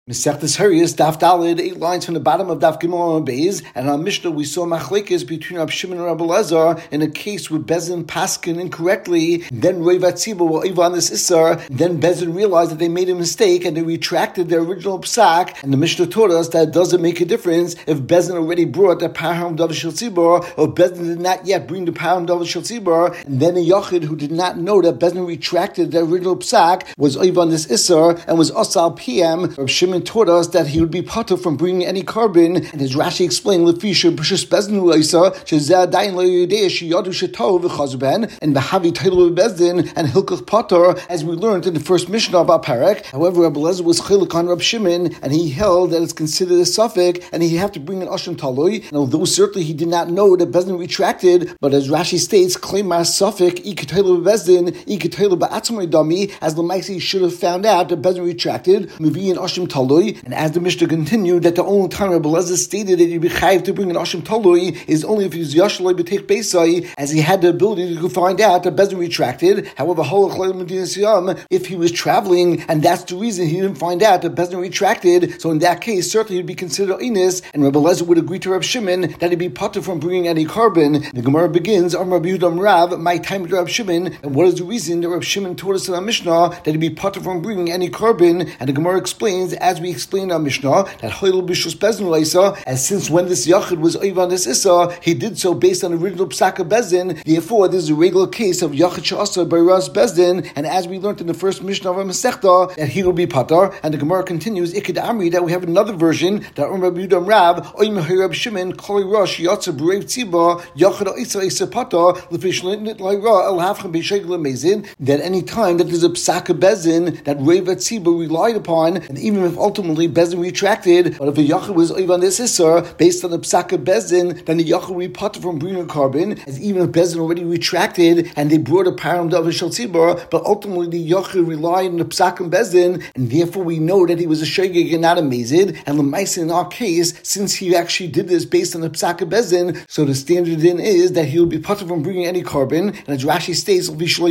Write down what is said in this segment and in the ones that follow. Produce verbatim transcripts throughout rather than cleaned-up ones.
Mesechtes Hariyas, Daf Daled, eight lines from the bottom of Daf Gimel and Beis, and on Mishnah we saw machlekes between Rab Shimon and Rab Elazar in a case where Bezin paskin incorrectly, then Rei Vatziba were over on this Issar, then Bezin realized that they made a mistake and they retracted their original psak, and the Mishnah taught us that it doesn't make a difference if Bezin already brought the Param Davar Shel Tzibor, or Bezin did not yet bring the Param Davar Shel Tzibor, and then a Yachid who did not know that Bezin retracted their original psak was over on this Issar and was Asal P M. Rab Shimon taught us that he would be potter from bringing any carbon, and as Rashi explained, Lefisha Precious Bezdin Uisa, Shazadain Lo Yodea Shiyadu Shatov V'Chazben, and Bahavi Tailu Bezdin and Hilkach Potter, as we learned in the first Mishnah of our Parak. However, Rabbi Elazar was Chilik on Rab Shimon, and he held that it's considered a suffix, and he had to bring an Asham Talui. And although certainly he did not know that Bezdin retracted, but as Rashi states, Klaimar suffix Ikatailu Bezdin Ikatailu Ba'atzmai Dami, as Lamaisi should have found out that Bezdin retracted, Mavi an Asham Talui. And as the Mishnah continued, that the only time Rabbi Elazar stated that he'd be chayiv to bring an Asham Talui is only if he was Yashaloi B'teich Beisai, as he had the ability to find out that Bezdin retracted. However, if he was traveling, and that's the reason he didn't find out that Bezdin retracted, so in that case, certainly he'd be considered Inus, and Rabbi Elazar would agree to Rab Shimon that he'd be potter from bringing any carbon. The Gemara begins, Am Rabbi Yudam Rav, my time with Rab Shimon, and what is the reason that Rab Shimon taught us in our Mishnah that he'd be potter from bringing any carbon? And the Gemara explains, as we explained in our Mishnah, that Hoylul Bishus Bezdin Laisa, as since when this Yachid was over on this Issa, he did so based on the original Psak of Bezdin. Therefore, this is a regular case of Yachid Sha'asa by Ras Bezdin, and as we learned in the first Mishnah of our Masechta, that he will be Patar. And the Gemara continues, Iked Amri, that we have another version, that Om Rabbi Yudam Rav, Oim Rab Shimon, Koli Rosh, Yatsa B'Reiv Tziba, Yachid Isa Isa Patar, Lefish Lintnit Laira, El Hafchem B'Shegel Amazin, that any time that there's a Psak of Bezdin that Reiv Tziba relied upon, and even if ultimately Bezdin retracted, but if a Yachid was over on this Issar, based on the Psak of Bezdin, then the Yachid will be potter from bringing a carbon, as even if Bezdin already retracted, and they brought a Param Davar Shel Tzibor, but ultimately the Yachid relied on the Psak of Bezdin, and therefore we know that he was a Shegeg and not a Mazid, and L'maisa in our case, since he actually did this based on the Psak of Bezdin, so the standard then is that he will be potter from bringing any carbon, and as Rashi states,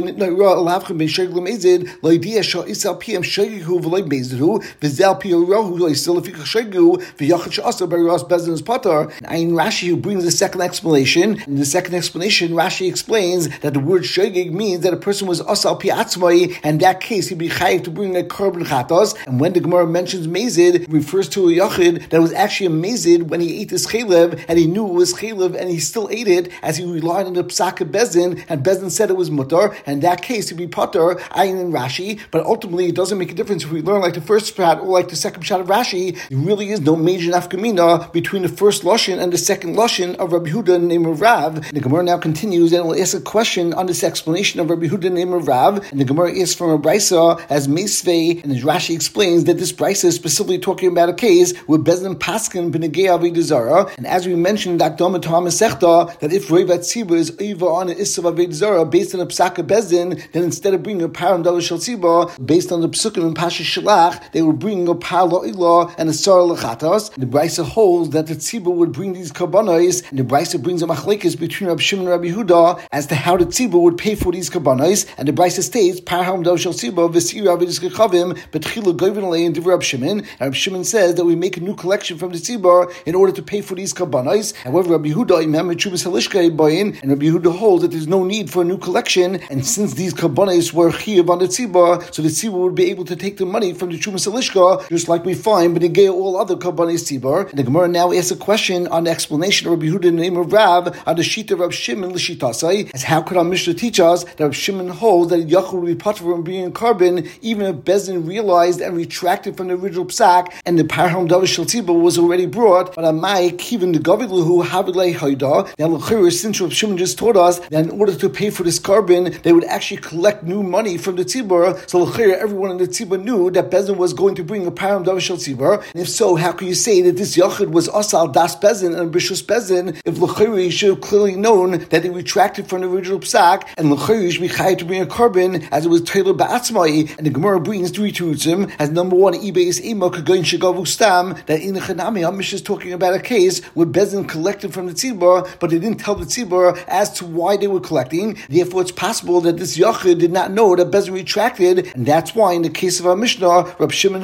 Ayin Rashi who brings the second explanation. In the second explanation, Rashi explains that the word shegeg means that a person was asal pi atzmai, and in that case he'd be chayiv to bring a korban chatos. And when the Gemara mentions mazid, it refers to a yachid that was actually a mazid when he ate his chaylev, and he knew it was chaylev, and he still ate it as he relied on the psak of Bezdin, and Bezdin said it was mutar. And in that case he'd be potter, ayin and Rashi. But ultimately it doesn't make a difference if we learn like the first pshat or like the second pshat of Rashi. There really is no major nafkamina between the first lashon and the second lashon of Rabbi Yehuda named of Rav. The Gemara now continues and will ask a question on this explanation of Rabbi Yehuda named of Rav. And the Gemara asks from a brisa as Meisvei, and as Rashi explains that this brisa is specifically talking about a case where Bezdin paskin b'negei avodah zara. And as we mentioned, Akdama Torah Masechta, that if Rei Vatziba is over on an issa of avodah zara based on a psak of Bezdin, then instead of bringing a param davar shel tzibah based on the psukim and pasha shalach, they would bring a par lo'ilah and a sar lechatas. The brisa holds that the tzibah would bring these karbanos, and the brisa brings a machlekes between Rabbi Shimon and Rabbi Yehuda as to how the tzibah would pay for these karbanos. And the brisa states, "Parham davar shel tzibah v'siri avidus kechavim betchila goyven alei in divrei Rabbi Shimon." And Rabbi Shimon says that we make a new collection from the tzibah in order to pay for these karbanos. However, Rabbi Yehuda imam chubas halishka bayin, and Rabbi Yehuda holds that there's no need for a new collection, and since these karbanos were chiyav on the tzibah, so the tzibah would be able to take the money from the chubas halishka, just like we find but negay all other karbanos tzibah. And the Gemara now asks a question on the explanation of Rabbi Yehuda in the name of Rav on the sheet of Rabbi Shimon l'shitasai, as how could our Mishnah teach us that Rabbi Shimon holds that Yachid would be potter from being carbon even if Bezdin realized and retracted from the original psak and the parham davar shel tzibah was already brought, but Amai even the gavid lahu havidlei haida. Now l'chira, since Rabbi Shimon just told us that in order to pay for this carbon they would actually collect new money from the tzibah, so l'chira everyone in the tzibah knew that Bezdin was going to bring a parham davar shel tzibah, and if so, how can you say that this Yachid was asal das Bezdin and Bishus Bezdin if l'chira should have clearly known that he retracted from the original psak, and l'chayr should be chayav to bring a carbon as it was Taylor ba'atzmai. And the Gemara brings three tutzim as number one, Ibeis Ema Kagoin Shagavu Stam, that in the Chanami Hamish is talking about a case where Bezdin collected from the tzibur, but they didn't tell the tzibur as to why they were collecting. Therefore, it's possible that this Yachid did not know that Bezdin retracted, and that's why in the case of our Mishnah, Rab Shimon holds that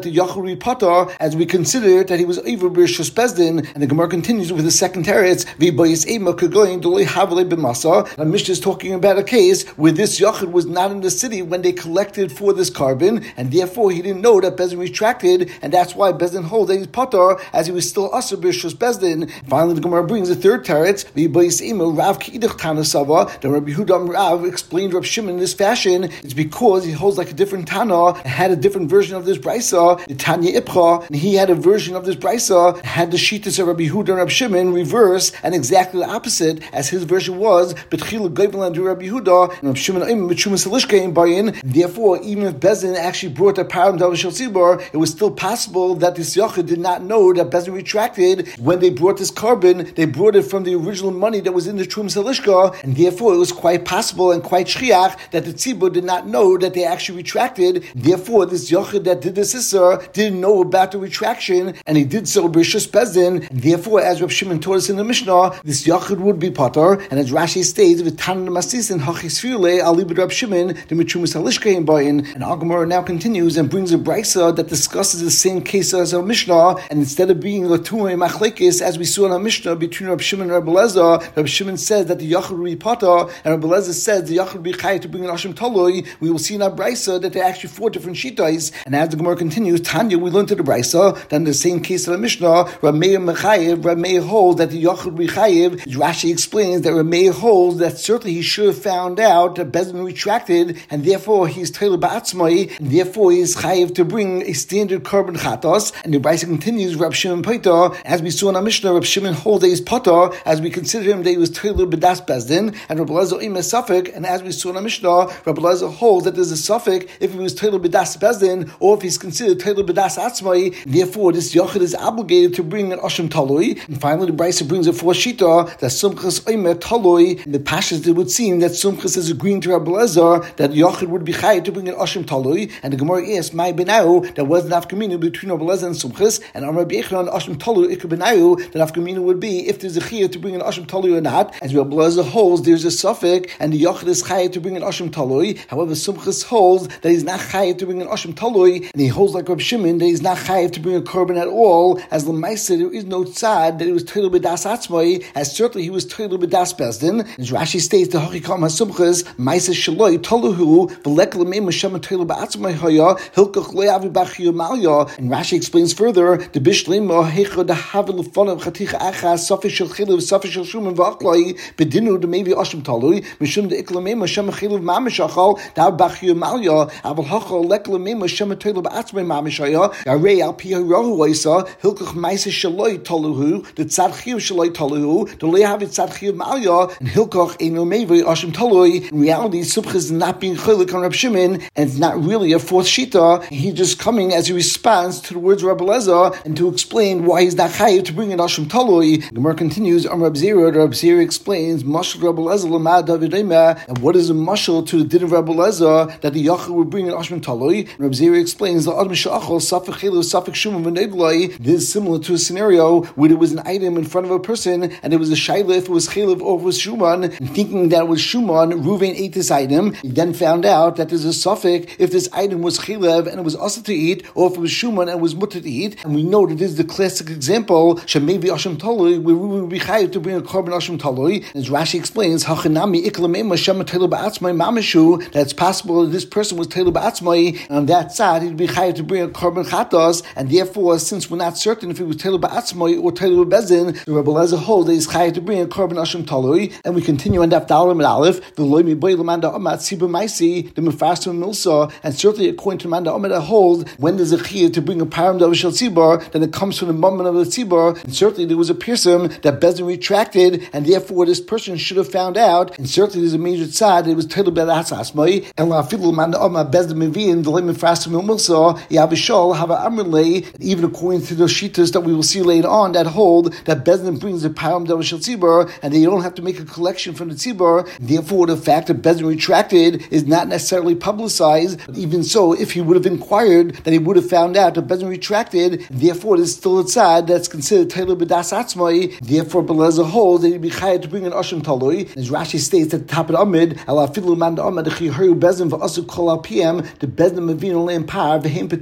the Yachid would be Patar, as we consider that he was over B'Rishus Bezdin. And the Gemara continues with the second teretz, V'bayis Ema Kagoyin Dolei Havle B'Masa. The Mishnah is talking about a case where this Yachid was not in the city when they collected for this carbon, and therefore he didn't know that Bezdin retracted, and that's why Bezdin holds that he's Patar, as he was still Asur B'Rishus Bezdin. Finally, the Gemara brings the third teretz, V'bayis Ema Rav K'idach Tanasava. The Rabbi Yehuda Rav explained Rav Shimon in this fashion. It's because he holds like a different Tana and had a different version of this Brisa, the Tanya Ipcha, and he had a version of this Brisa, had the Shittas of Rabbi Yehuda and Rav Shimon reverse and exactly the opposite as his version was. B'tchila Gayvel and Rabbi Yehuda and Rav Shimon Ayim B'Tshuma Salishka in Bayin. Therefore, even if Bezdin actually brought the param Davar Shel Tzibor, it was still possible that this Yachid did not know that Bezdin retracted when they brought this carbon. They brought it from the original money that was in the Trum Salishka, and therefore it was quite possible and quite shchiach that the Tzibor did not know that they actually retracted. Therefore, this Yachid that did this Isser didn't know about the retraction, and he did so B'Rishus Bezdin. And therefore, as Rav Shimon taught us in the Mishnah, this Yachid would be Patar. And as Rashi states, with Tan Masis and Hachisfirle Ali B'Rab Shimon, the Mitchumas Halishka in Bayin. And Our Gemara now continues and brings a brisa that discusses the same case as our Mishnah, and instead of being Latumei Machlekes as we saw in our Mishnah between Rav Shimon and Rav Elazar, Rav Shimon says that the Yachid would be Patar, and Rav Elazar says the Yachid would be Chai to bring an Ashim Taloi. We will see in our brisa that there are actually four different shitais. And as the Gemara continues, Tanya, we learned to the brisa that in the same case of the Mishnah, Rav Meir Mechayev, Rav Meir holds that the Yachid would be Chayev. Rashi explains that Rav Meir holds that certainly he should have found out that Bezdin retracted, and therefore he is Teilu Ba'atzmai, and therefore he is Chayev to bring a standard carbon chatos. And the brisa continues, Rav Shimon Paita, as we saw in our Mishnah, Rav Shimon holds that he is Patar, as we consider him that he was Teilu B'das Bezdin, and Rav Elazar Im Safek, and as we saw in our Mishnah, Rav Elazar holds that there's a suffix if he was Teilu B'das Bezdin, or if he's considered Teilu B'das Atzmai. Therefore, this Yachid is obligated to bring an Ashim Taloi. And finally, the brisa brings a fourth shita that Sumchas Omer Taloi. In the Pashas, it would seem that Sumchas is agreeing to Rabbi Elazar that Yachid would be Chai to bring an Ashim Taloi. And the Gemara asks, "My Benau, there was an Afkaminu between Rabbi Elazar and Sumchas, and Amar Bechon Ashim Taloi Ikar Benau. That Afkaminu would be if there's a Chiyah to bring an Ashim Taloi or not. As Rabbi Elazar holds, there's a suffix, and the Yachid is Chai to bring an Ashim Taloi. However, Sumchas holds that he's not Chai to bring an Ashim Taloi, and he holds like Rabbi Shimon that he's not Chai to bring a carbon at all. As L'maisa, there is no tzad that he was Teilu B'das Atzmai, as certainly he was Teilu B'das Bezdin. As Rashi states, the Hachikam HaSumchas, Maisa Shaloi Toluhu, V'lek L'mei Mashem Teilu B'atzmai Haya, Hilkach Le'avi B'achiyah Malya. And Rashi explains further, the Bishlema Hecha D'Havi L'fonav Chaticha Achas, Safi Shel Chilev, Safi Shel Shuman V'achlai, Bedinu D'Mevi Ashim Talui, Mishum D'Ik L'mei Mashem Chilev Mamish Achal, D'Av B'achiyah Malya, Aval Hachal Lek L'mei Mashem Teilu B'atzmai Mamish Haya, Yarei Al Pi Harahu Oisa, Hilkach Maisa Shaloi Toluhu, the Tzad Chiv Shaloi Toluhu, the Le'avi Tzad Chiv Malya, and Hilkach Eino Mevi Ashim Talui. In reality, Sumchas is not being Chilik on Rab Shimon, and it's not really a fourth shita. He's just coming as he responds to the words of Rabbi Elazar and to explain why he's not chayiv to bring in Ashim Talui. The Gemara continues, Am Rab Zira, Rab Zira explains, Mashal Rabbi Elazar Lamad David Eimah, and what is a mashal to the din of Rabbi Elazar that the Yachid would bring in Ashim Talui? Rab Zira explains, the Adam Shachal Safik Chilu Safik Shuman V'Neglai. This is similar to a scenario where there was an item in front of a person and there was a shayla if it was Chilev or if it was Shuman, and thinking that it was Shuman, Ruvain ate this item. He then found out that there's a suffix if this item was Chilev and it was also to eat, or if it was Shuman and it was mutter to eat. And we know that this is the classic example, Shemevi Ashim Talui, where we would be chayiv to bring a carbon Ashim Talui. As Rashi explains, Hachanami Iklamema Shema Teilu Ba'atzmai Mamishu, that it's possible that this person was Teilu Ba'atzmai, and on that side he'd be chayiv to bring a carbon Chatas, and therefore, since we're not certain if it was Teilu Ba'atzmai or Teilu Bezin, the Rebbe Elazar holds that he's chayiv to bring a carbon Ashim Talui. And we continue on Daf Dalim and Aleph, the Loimi Boy Lamanda Amat Siba Maisi, the Mefarsim Milsa, and certainly according to Manda Amat holds when there's a chiyah to bring a param Davar Shel Tzibor, then it comes from the moment of the Tzibor, and certainly there was a person that Bezdin retracted, and therefore this person should have found out, and certainly there's a major tzad that it was Teilu B'das Asmai, and Lafilu Manda Amat Bezdin Mevin, the Loimi Mefarsim Milsa, Yavishol Hava Amrlei, even according to the shitas that we will see later on that hold that Bezdin brings the param Davar Shel Tzibor, and they don't have to make a collection from the Tzibor. Therefore, the fact that Bezdin retracted is not necessarily publicized. But even so, if he would have inquired, then he would have found out that Bezdin retracted. Therefore, there's still a tzad that's considered Teilu B'das Atzmai. Therefore, Beleza holds that he'd be chayav to bring an Ashim Talui. As Rashi states at the top of the Amid, Ala Filu Man Amid Chiharu Bezdin v'Asu Kol Al P M, the Bezdin Mevin Olam Par v'Hem Petur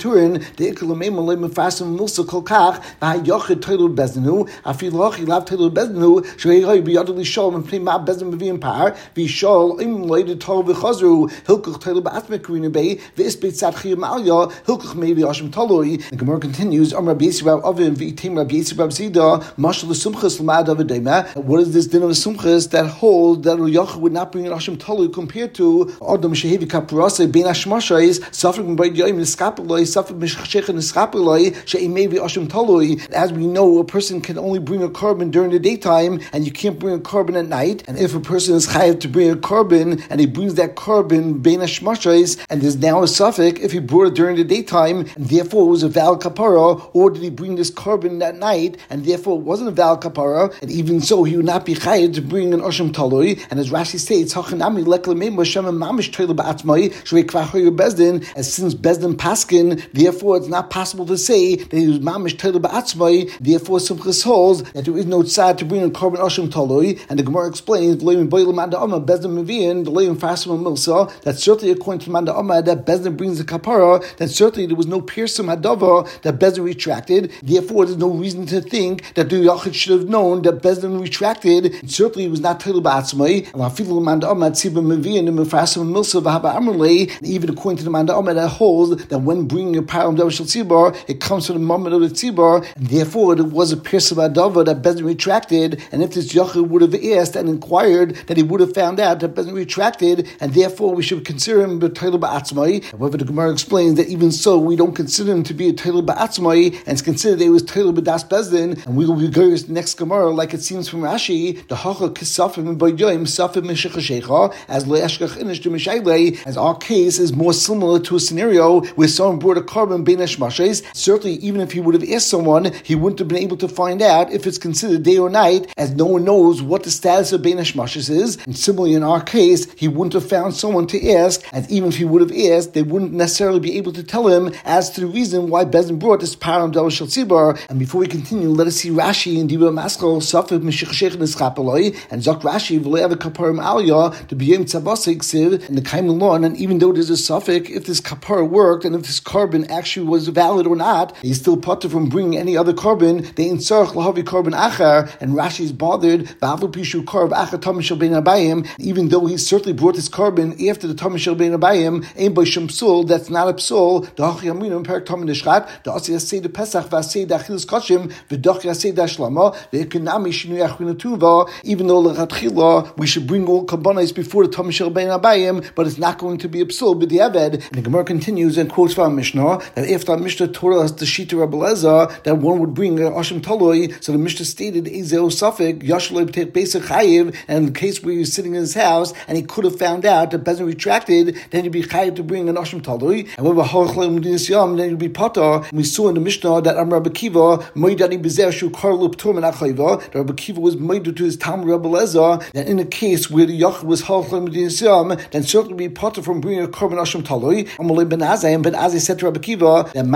Turin, the Ikalamema Lema Fasim Milsa Kolkach, Yochid Tailu Bezdenu, Afilochi Lav Tailu Bezdenu, Shrei Biadli Shol and Prima Bezdem Vivian Par, Vishol, Im Lady Tol Vichazru, Hilkuch Tailu Batmek Karina Bay, Vispit Satchi Malia, Hilkuch Maybe Ashim Taloi. The Gemara continues, Am Rabbi Yisrael Ovin, Vitim Rabbi Yisrael Zida, Mashal Sumchas Lamad of a Dema. What is this din of Sumchas that hold that Yochid would not bring an Ashim Taloi compared to Adam Shehevi Kaprasa, Ben Ashmashais, suffering by Yoim Niskapaloi, suffering Mishachech and Niskapaloi, She'imevi Ashim Taloi. As we know, a person can only bring a carbon during the daytime, and you can't bring a carbon at night. And if a person is chayav to bring a carbon, and he brings that carbon bein hashmashos, and there's now a suffix if he brought it during the daytime, and therefore it was a valid kapara, or did he bring this carbon at night, and therefore it wasn't a valid kapara, and even so he would not be chayav to bring an osham taloi. And as Rashi states, hachanami leklemim Hashem mamish toila ba'atzmai shrei kvachoyer bezdin, as since bezdin paskin, therefore it's not possible to say that he was mamish toila ba'atzmai. Therefore, Simchas holds that there is no tzad to bring a carbon osham taloi, and the Gemara explains the Leim Boilam Manda Amma Bezdin Mevian, the Leim Fasim Milsa, that certainly according to Manda Amma that Bezdin brings a kapara, that certainly there was no piercing hadava that Bezdin retracted. Therefore, there's no reason to think that the Yachid should have known that Bezdin retracted. And certainly, it was not Teilu Ba'atzmai. And Afilu Manda Amma Tziba Mevian and Fasim Milsa V'Haba Amrlei. Even according to the Manda Amma that holds that when bringing a param Davashal Tzibar, it comes from the moment of the Tzibar, and therefore it was a pierce of Adava that Bezdin retracted, and if this Yachid would have asked and inquired, that he would have found out that Bezdin retracted, and therefore we should consider him a Teilu Ba'atzmai. However, the Gemara explains that even so, we don't consider him to be a Teilu Ba'atzmai, and it's considered that he was Teilu B'das Bezdin, and we will be going to the next Gemara, like it seems from Rashi, the Hacha Kisafim B'yoyim Safim Meshachashecha, as Le'eshkach Inish to Mishayle, as our case is more similar to a scenario where someone brought a carbon Bein Hashmashos. Certainly, even if he would have asked someone, he wouldn't have been able to find out if it's considered day or night, as no one knows what the status of Bein Hashmashos is. And similarly, in our case, he wouldn't have found someone to ask, and even if he would have asked, they wouldn't necessarily be able to tell him as to the reason why Bezdin brought this param Dal Shel Tzibar. And before we continue, let us see Rashi in Dibur Maskal Safed Meshachshech Nischapaloi, and Zok Rashi V'le'av Kaparim Aliyah to be Yom Tzavasik Siv in the Kaim Lon. And even though there's a suffix, if this kapar worked and if this carbon actually was valid or not, he's still potter from bringing any other carbon. They insarch lahavi carbon achar, and Rashi is bothered. Ba'avu pishu karb achar tamishel bein abayim. Even though he certainly brought this carbon after the tamishel bein abayim, ein by shem psul. That's not a psul. The hachi aminu perak tamin deshchat. The asi yasei de pesach v'asei de achilas kashim v'doch yasei de ashlama v'ekonami shinu yachinu tuva. Even though lechatchila we should bring all karbonos before the tamishel bein abayim, but it's not going to be a psul b'diavad. And the Gemara continues and quotes from Mishnah that after Mishnah Torah has the Shita Rabbi Elazar that one would bring a Ashim Taloi. So the Mishnah stated Ezeo Safik Yashaloi B'Tech Beisach Chayiv, and in the case where he was sitting in his house and he could have found out that Bezdin retracted, then he'd be Chayiv to bring an Ashim Taloi. However, Halachim Medinas Yom, then he'd be Potter. We saw in the Mishnah that Am Rabbi Kiva Moidani Bezer Shu Karlu P'Tor Min Achayva. That Rabbi Kiva was moided to his Talmud Rabbi Elazar that in a case where the Yachid was Halachim Medinas Yom, then certainly be Potter from bringing a carbon Ashim Taloi. Amalei Ben Azai, and Ben Azai said to Rabbi Kiva that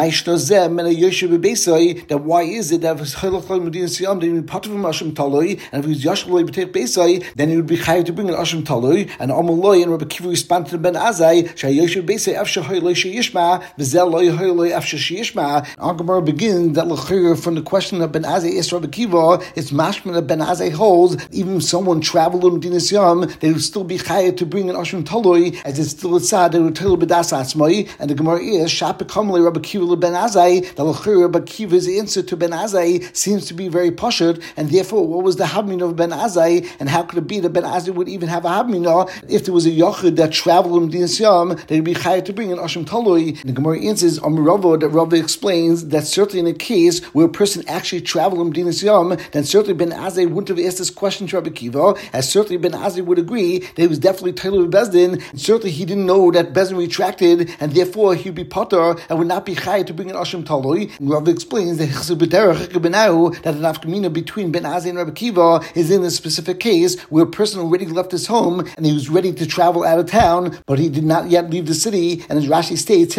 that why is it that if it's Chalachal Medinas Yom, then he would be Potter from Ashim Taloi, and if he was Yashaloi B'Tech Beisai, then he would be Chayav to bring an Ashim Taloi. And Amalei and Rabbi Kiva responded to Ben Azai, Shayoshev Beisai Afsha Hoyloi Sheyishma, V'zel Loi Hoyloi Afsha Sheyishma. Our Gemara begins that L'chir from the question that Ben Azai asked Rabbi Kiva, it's mashman that Ben Azai holds, even if someone traveled in Medinas Yom, they would still be Chayav to bring an Ashim Taloi, as it's still a tzad, they would tell B'das Atzmai. And the Gemara is Shapa Kamalei Rabbi Kiva Ben Azai. The L'chir Rabbi Kiva's answer to Ben Azai seems to be very pashut, and therefore, what was the habmina of Ben Azai, and how could it be that Ben Azai would even have a habmina if there was a yachid that traveled in Medinas Yom, they'd be chayav to bring an ashim taloi? And the Gemara answers on Rava that Rava explains that certainly in a case where a person actually traveled in Medinas Yom, then certainly Ben Azai wouldn't have asked this question to Rabbi Kiva, as certainly Ben Azai would agree that he was definitely Teilu Bezdin, and certainly he didn't know that Bezdin retracted, and therefore he'd be potter and would not be chayav to bring an ashim taloi. And Rava explains that that the nafkamina between Ben Azai and Rabbi Kiva is in a specific case where a person already left his home and he was ready to travel out of town, but he did not yet leave the city. And as Rashi states,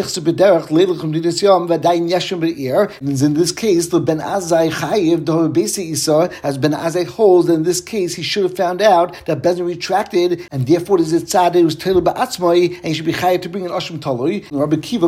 and in this case, the Ben Azai chayiv the basi isa, as Ben Azai holds that in this case he should have found out that Bezdin retracted, and therefore there's a tzad who was teilu ba'atzmai, and he should be chayiv to bring an ashim taloi. Rabbi Kiva potter the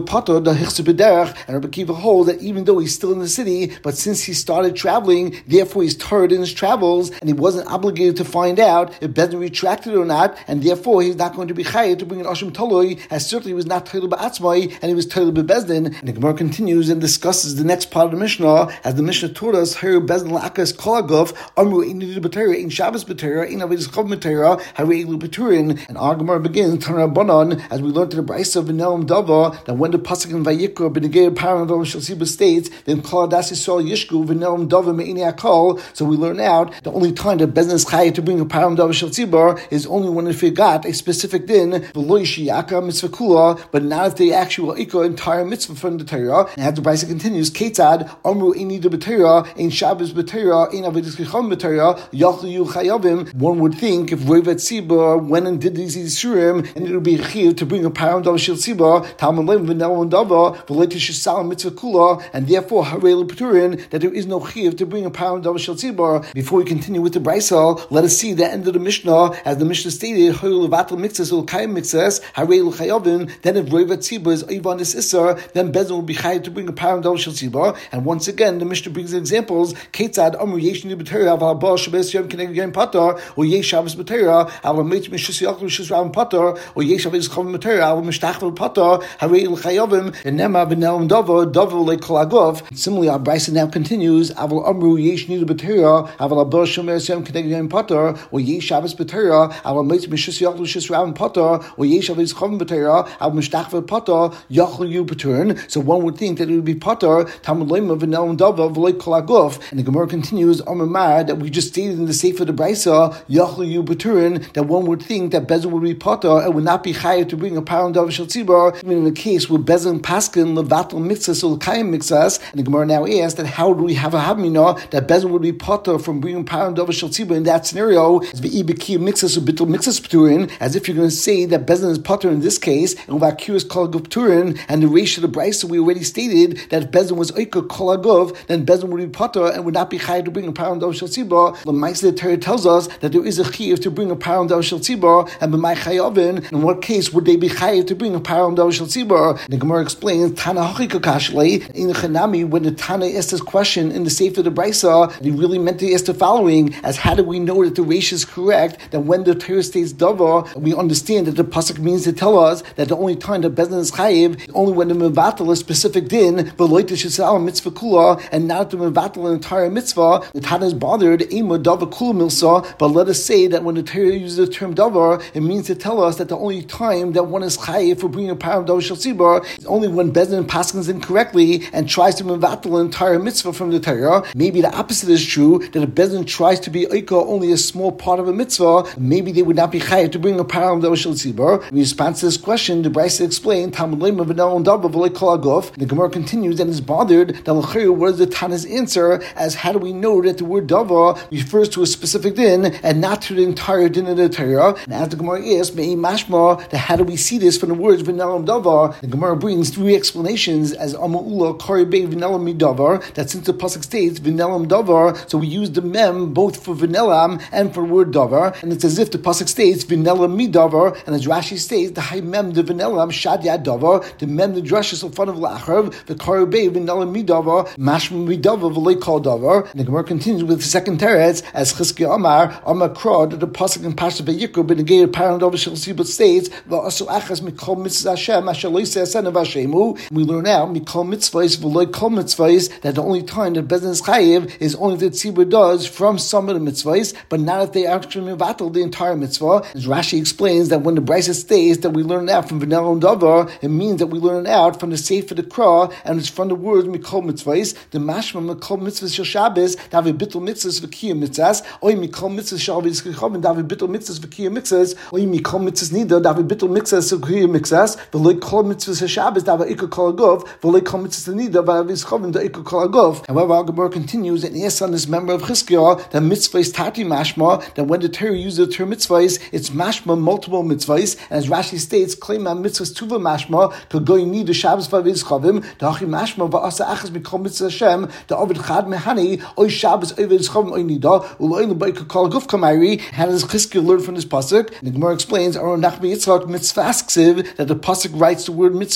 Rabbi Akiva holds that even though he's still in the city, but since he started traveling, therefore he's tired in his travels, and he wasn't obligated to find out if Bezdin retracted or not, and therefore he's not going to be chayav to bring an Ashim Taloi, as certainly he was not Toil Ba'atzmai, and he was Toil Bezdin. And the Gemara continues and discusses the next part of the Mishnah, as the Mishnah taught us, Her Bezdin La'akas Kolagov, Amru Einidu B'Torah, In Shabbos B'Torah, In Avedis Chav B'Torah, Harei B'Turin. And our Gemara begins, Tanrabanan, as we learned to the Brisa of V'Nelam Dava, that when the Pasuk in Vayikra, B'Negei Param Dava Shalsiba states, then Kol Adas Yisrael Yishku V'Nelam Dava Me'ini Akol. So we learn out the only time that Bezdin is chayav to bring a Param Dava Shalsiba is only when it forgot a specific din, V'Lo Yishiyaka Mitzvah Kula, but not if they actually will ikka entire mitzvah from the Torah. And as the Brisa continues, Ketzad Amru Einidu B'Torah, Ein Shabbos B'Torah, Ein Avedis Chacham B'Torah, Yachlu Chayavim. One would think if Revet Siba went and did these Yisurim, and it would be chayav to bring a Param Dava Shalsiba, Talmud Leim V'Nelam Dava, V'Lo Tishisal Mitzvah Kula, and therefore Harei L'Pturin, that there is no chayav to bring a Param Dava Shalsiba. Before we continue with the Brisa, let us see the end of the Mishnah, as the Mishnah stated, Hoyul Levatel Mixes or Kayim Mixes, Harei L'Chayavim. Then if Revet Siba is Ivan this Isser, then Bezdin will be chayav to bring a Param Dava Shalsiba. And once again, the Mishnah brings examples. Ketzad Amru Yesh Nidu B'Torah Aval Haba Shabbos Yom Keneged Yom Patar, or Yesh Shabbos B'Torah Aval Meit Mishus Yachlu Shus Ram Patar, or Yesh Avedis Chav B'Torah Aval Mishtachvel Patar, Harei L'Chayavim, and Nema V'Nelam Dava Dava Le'Kol Agov. Similarly, our Brisa now continues. Aval Amru Yesh Nidu B'Torah Aval Haba Shabbos Yom Keneged Yom Patar, or Yesh Shabbos B'Torah Aval Meit Mishus Yachlu Shus Ram Patar, or Yesh Avedis Chav B'Torah Aval Mishtachvel Patar Yachlu Yu B'Turin. So one would think that it would be Patar Talmud Leima V'Nelam Dava V'Le'Kol Agov. And the Gemara continues Amar that we just stated in the Sefer the Brisa Yachlu Yu B'Turin, that one would think that Bezdin would be Patar and would not be chayav to bring a Param Dava Shalsiba, even in the case where Bezdin Paskin Levatel Mixas or L'Kayim Mixas. And the Gemara now asks that how do we have a Havmina that Bezdin would be Patar from bringing Param Dava Shalsiba in that scenario, as V'i B'Ki Mixas or Bittul Mixas B'Turin, as if you're going to say that Bezdin is Patar in this case, and Vakiris Kol Agov B'Turin, and the ratio of the Brisa we already stated that if Bezdin was Oika Kol Agov, then Bezdin would be Patar and would not be chayav to bring a Param Dava Shalsiba. The Ma'aseh the Torah tells us that there is a chayav to bring a Param Dava Shalsiba, and b'may chayavin, in what case would they be chayav to bring a Param Dava Shalsiba? The Gemara explains Tana Hachika Kashlei in Chanami, when the Tana asked this question in the Sefer the Brisa, he really meant to ask the following: as how do we know that the ratio is correct? That when the Torah states Dava, we understand that the pasuk means to tell us that the only time that Bezdin is chayav only when the mevatel is specific din, v'loy tishisal mitzvah kula, and not the mevatel an entire mitzvah. The Tana is bothered ema Dava kula milsa, but let us say that when the Torah uses the term Davar, it means to tell us that the only time that one is chayav for bringing a Param Dava Shalsiba is only when Bezdin paskins incorrectly and tries to mevatel an entire mitzvah from the Torah. Maybe the opposite is true, that if Bezdin tries to be oika only a small part of a mitzvah, maybe they would not be chayav to bring a Param Dava Shalsiba. In response to this question, the Brisa explained Talmud Leima V'Nelam Dava V'Le'Kol Agov. The Gemara continues and is bothered that l'chayr, what is the Tana's answer, as how do we know that the word Dava refers to a specific din and not to the entire din of the Torah? And as the Gemara asks, Me'i Mashma, that how do we see this from the words V'Nelam Davar? The Gemara brings three explanations as Ama'ula Kari Bei V'Nelam Midavar, that since the pasuk states V'Nelam Davar, so we use the mem both for V'Nelam and for the word Davar, and it's as if the pasuk states V'Nelam Midavar, and as Rashi states the Hay mem the V'Nelam Shad Yad Davar, the mem the drushes in front of Lachav, the Kari Bei V'Nelam Midavar, Mashma Midavar V'Le'Kol Davar. And the Gemara continues with the second teretz as Chizkiah Amar Amar Krod, the pasuk in Parshat Vayikra B'Negei Param Dava Shalsiba states V'asu Achas Mikol Mitzvah Hashem Asher Lo Yisei Asena V'Hashemu. We learn now Mikol Mitzvahs V'Lo Kol Mitzvahs, that the only time that Bezdin is chayav is only that tzibur does from some of the mitzvahs, but not if they actually mevatel the entire mitzvah. As Rashi explains that when the Brisa states that we learn out from V'Nelam Davar, it means that we learn out from the Sefer the Kra, and it's from the words Mikol Mitzvahs, the Mashma Mikol Mitzvahs Shel Shabbos, David Bittul Mitzvahs V'Kiyam Mitzvahs, Oy Mikol Mitzvahs Shel V'Yiskachov, and David Bittul Mitzvahs V'Kiyam Mitzvahs, Oy Mikol Mitzvahs Nida, David Bittul Mitzvahs V'Kiyam Mitzvahs, V'Lo Kol Mitzvahs Shel Shabbos, David Ikar Kol Agov, V'Lo Kol Mitzvahs Nida, David Yiskachov, and Ikar Kol Agov. However, our Gemara continues and asks on this member of Chizkiah that mitzvah is tati mashma, that when the Torah uses the term mitzvahs, it's mashma multiple mitzvahs, and as Rashi states, claim that mitzvahs tuva mashma, kagoi need the Shabbos v'aviz chavim, the hachi mashma v'asa achas mikol mitzvah Hashem, the ovid chad mehani, oy Shabbos aviz chavim oy nida, uloy l'bayka kol guf kamari. How does Chizkiah learn from this pasuk? And the Gemara explains, Aron Nachmi Yitzchak mitzvah ksiv, that the pasuk writes the word mitzvahs with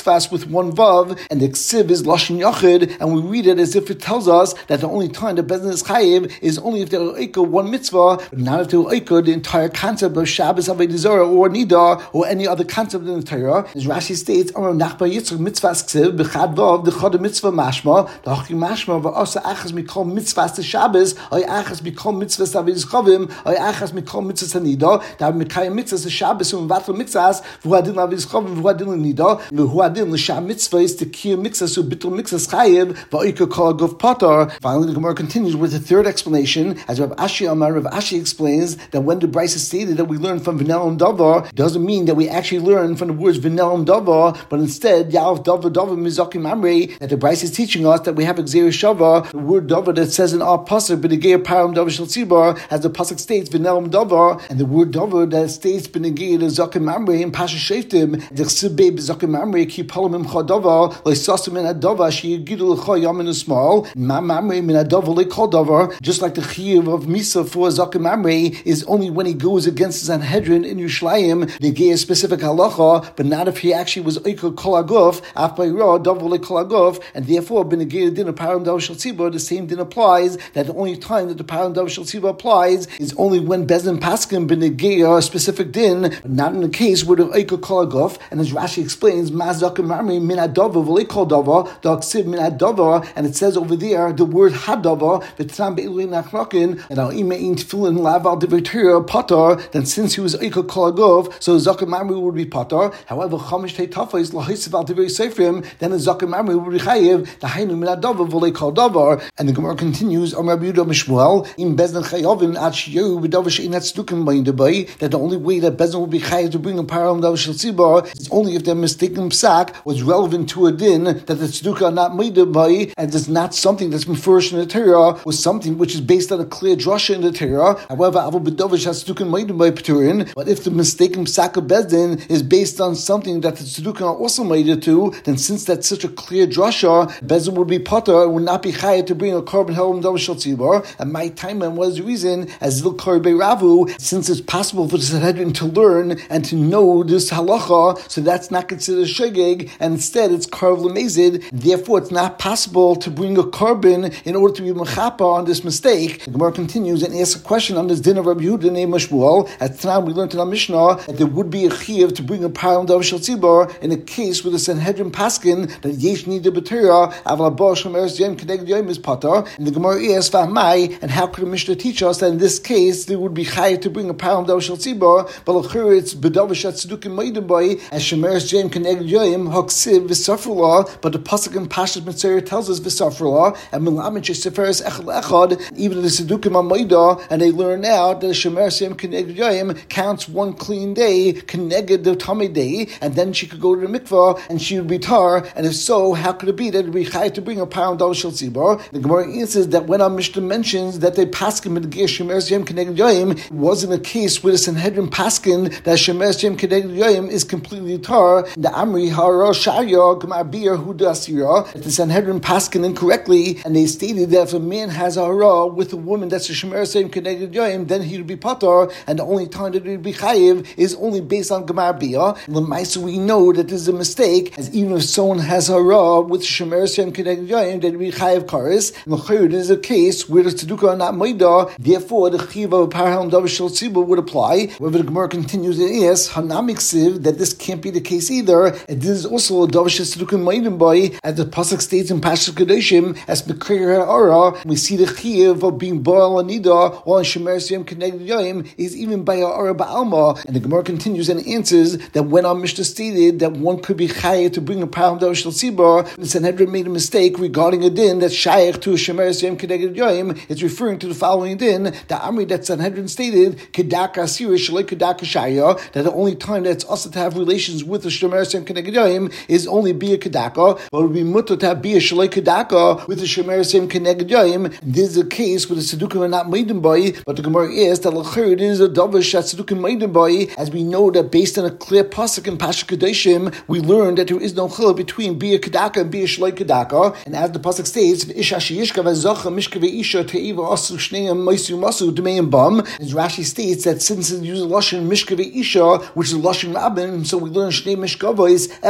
with one vav, and the ksiv is lashon yachid, and we read it as if it tells us that the only time the bezin is chayiv is only if they're oika one mitzvah, but not if they're oika the entire concept of Shabbos Avodah Zarah or Nida or any other concept in the Torah. As Rashi states, Amar Nachba Yitzchak mitzvah ksiv b'chad vav dechad mitzvah mashma da'achri mashma va'asa achas mikol mitzvahs to Shabbos ay achas mikol mitzvahs Avodah Chavim ay achas mikol mitzvahs Nida da mikayim mitzvahs to Shabbos and vatl mitzvahs v'huadin Avodah Chavim v'huadin Nida v'huadin l'sham mitzvah is to kiyum mitzvahs u'bitul mitzvahs chayiv va'oika kol guf patar. Finally, the Gemara continues with the third explanation, as Rav Ashi Amar Rav Ashi explains that when the Brisa stated that we learn from V'nel and Davar, doesn't mean that we actually learn from the words V'nel and Davar, but instead Ya'av Davar Davar Mizakim Amri, that the Brisa is teaching us that we have Gzeir Shava, the word Davar that says in our pasuk B'negei Param Davar Shel Tzibar, as the pasuk states V'nel and Davar, and the word Davar that states B'negei Zakim Amri in Pasha Sheftim D'chsib Bei B'Zakim Amri Ki Palam Imcha Davar Loisasim Min Adavar She Yigidu L'cha Yamin Usmal Ma Mamri Min Adavar L'Kol Davar. Just like the chiyuv of Misa for Zakim Amri is only when he goes against the Sanhedrin in Yerushalayim, they gave a specific halacha, but not if he actually was Oikah Kol Aguf, Af Bayra, Davar Kol Aguf, and therefore B'negei Din of Param Davar Shel Tzibur, the same din applies, that the only time that the Param Davar Shel Tzibur applies is only when Bezin Paskin B'negei a specific din, but not in the case where the Oikah Kol Aguf, and as Rashi explains, Ma Zakim Amri Min Adavar V'lei Kol Davar, Da'ksiv Min Adavar, and it says over there the word Hadavar, V'tzam Be'ilui Nachlakin, and Al Ima Ein Tefillin Laval Divrei Patar, then since he was Oikah Kol Aguf, so Zakim Amri would be Patar. However, Chamish Teitafa is Lahisiv Al Divrei Seifrim, then the Zakim Amri would be Chayiv, the Hainu Min Adavar V'lei Kol Davar. And the Gemara continues, Om Rabbi Yehuda Mishmuel, Im Bezin Chayovin Ad Sheyehu B'Davar She'inat Tzdukim B'Yin Debay, that the only way that Bezin will be Chayiv to bring a Param Davar Shel Tzibur is only if their mistaken psak was relevant to a din that the Tzedukah are not made by, and it's not something that's been first in the Torah, was something which is based on a clear drasha in the Torah. However, Avu B'Davar has Tzedukah made by Peturin, but if the mistaken psak of Bezdin is based on something that the Tzedukah are also made to, then since that's such a clear drasha, Bezdin would be Pater and would not be chayav to bring a korban home Davar Shel Tzibur. And my time and what is the reason? As Zil Korbe Ravu, since it's possible for the Sanhedrin to learn and to know this halacha, so that's not considered shegeg, and instead it's karv lemezid. Therefore, it's not possible to bring a korban in order to be mechapa on this mistake. The Gemara continues and asks a question on this din of Rabbi Yehuda named Mashmuel. At the time we learned in our Mishnah that there would be a chiyuv to bring a param Davar Shel Tzibur in a case where the Sanhedrin paskin that yesh nida b'Torah aval haba shemeres yom keneged yom is patar. And the Gemara asks v'amai, and how could the Mishnah teach us that in this case there would be chayav to bring a param Davar Shel Tzibur, but l'chur it's b'Davar Shetzedukim meidim by as shemeres yom keneged yom haksiv v'safrula, but the pasuk in Pashas Mitzvah tells us v'safrula and milamed sheseferes echad echad, even the Sedukim Amaida, and they learn now that the shemeres yom keneged yom counts one clean day keneged the tamei day, and then she could go to the mikvah and she would be tar. And if so, how could it be that it would be chayav to bring a param Davar Shel Tzibur? The Gemara answers that when our Mishnah mentions that they paskin with gear shemeres yom keneged yom, it wasn't a case where the Sanhedrin paskin that shemeres yom keneged yom is completely tar. The Amri hara shaya gemar bir hu dasira, that the Sanhedrin paskin incorrectly, and they stated that if a man has a hara with a woman that's a shemeres yom keneged yom, then he would be patar, and the only time that he would be chayiv is only based on gemar bia. L'maisa we know that this is a mistake, as even if someone has a hara with shemeres yom keneged yom, that would be chayiv karis. And l'chayr, this is a case where the tzedukah are not maida, therefore the chiyuv of a param Davar Shel Tzibur would apply. However, the Gemara continues and asks hanamiksiv that this can't be the case either, and this is also a Davar Shel Tzedukah meidim by, as the pasuk states in Pashas Kedoshim as Mekir Ha'ara, we see the chiyuv of being Baal Anida while in shemeres yom keneged yom is even by Ha'ara Ba'alma. And the Gemara continues and answers that when our Mishnah stated that one could be chayav to bring a param Davar Shel Tzibur, the Sanhedrin made a mistake regarding a din that's shaykh to a shemeres yom keneged yom. It's referring to the following din, the Amri that Sanhedrin stated kedaka asira shalei kedaka shaya, that the only time that it's also to have relations with the shemeres yom keneged yom is only be a kedaka, but it would be mutter to have be a shalei kedaka with the shemeres yom keneged yom. This is a case where the Sedukim are not made by, but the Gemara is that l'chayr it is a davar shat Sedukim made by, as we know that based on a clear pasuk in Pashas Kedoshim, we learned that there is no chiluk between be a kedaka and be a shalei kedaka. And as the pasuk states, isha sheyishka v'zacha mishka ve'isha te'iva asu shneim maisu masu d'meim bam. As Rashi states that since it uses lashon mishka ve'isha, which is lashon rabbin, so we learn shnei mishkavos ech kedaka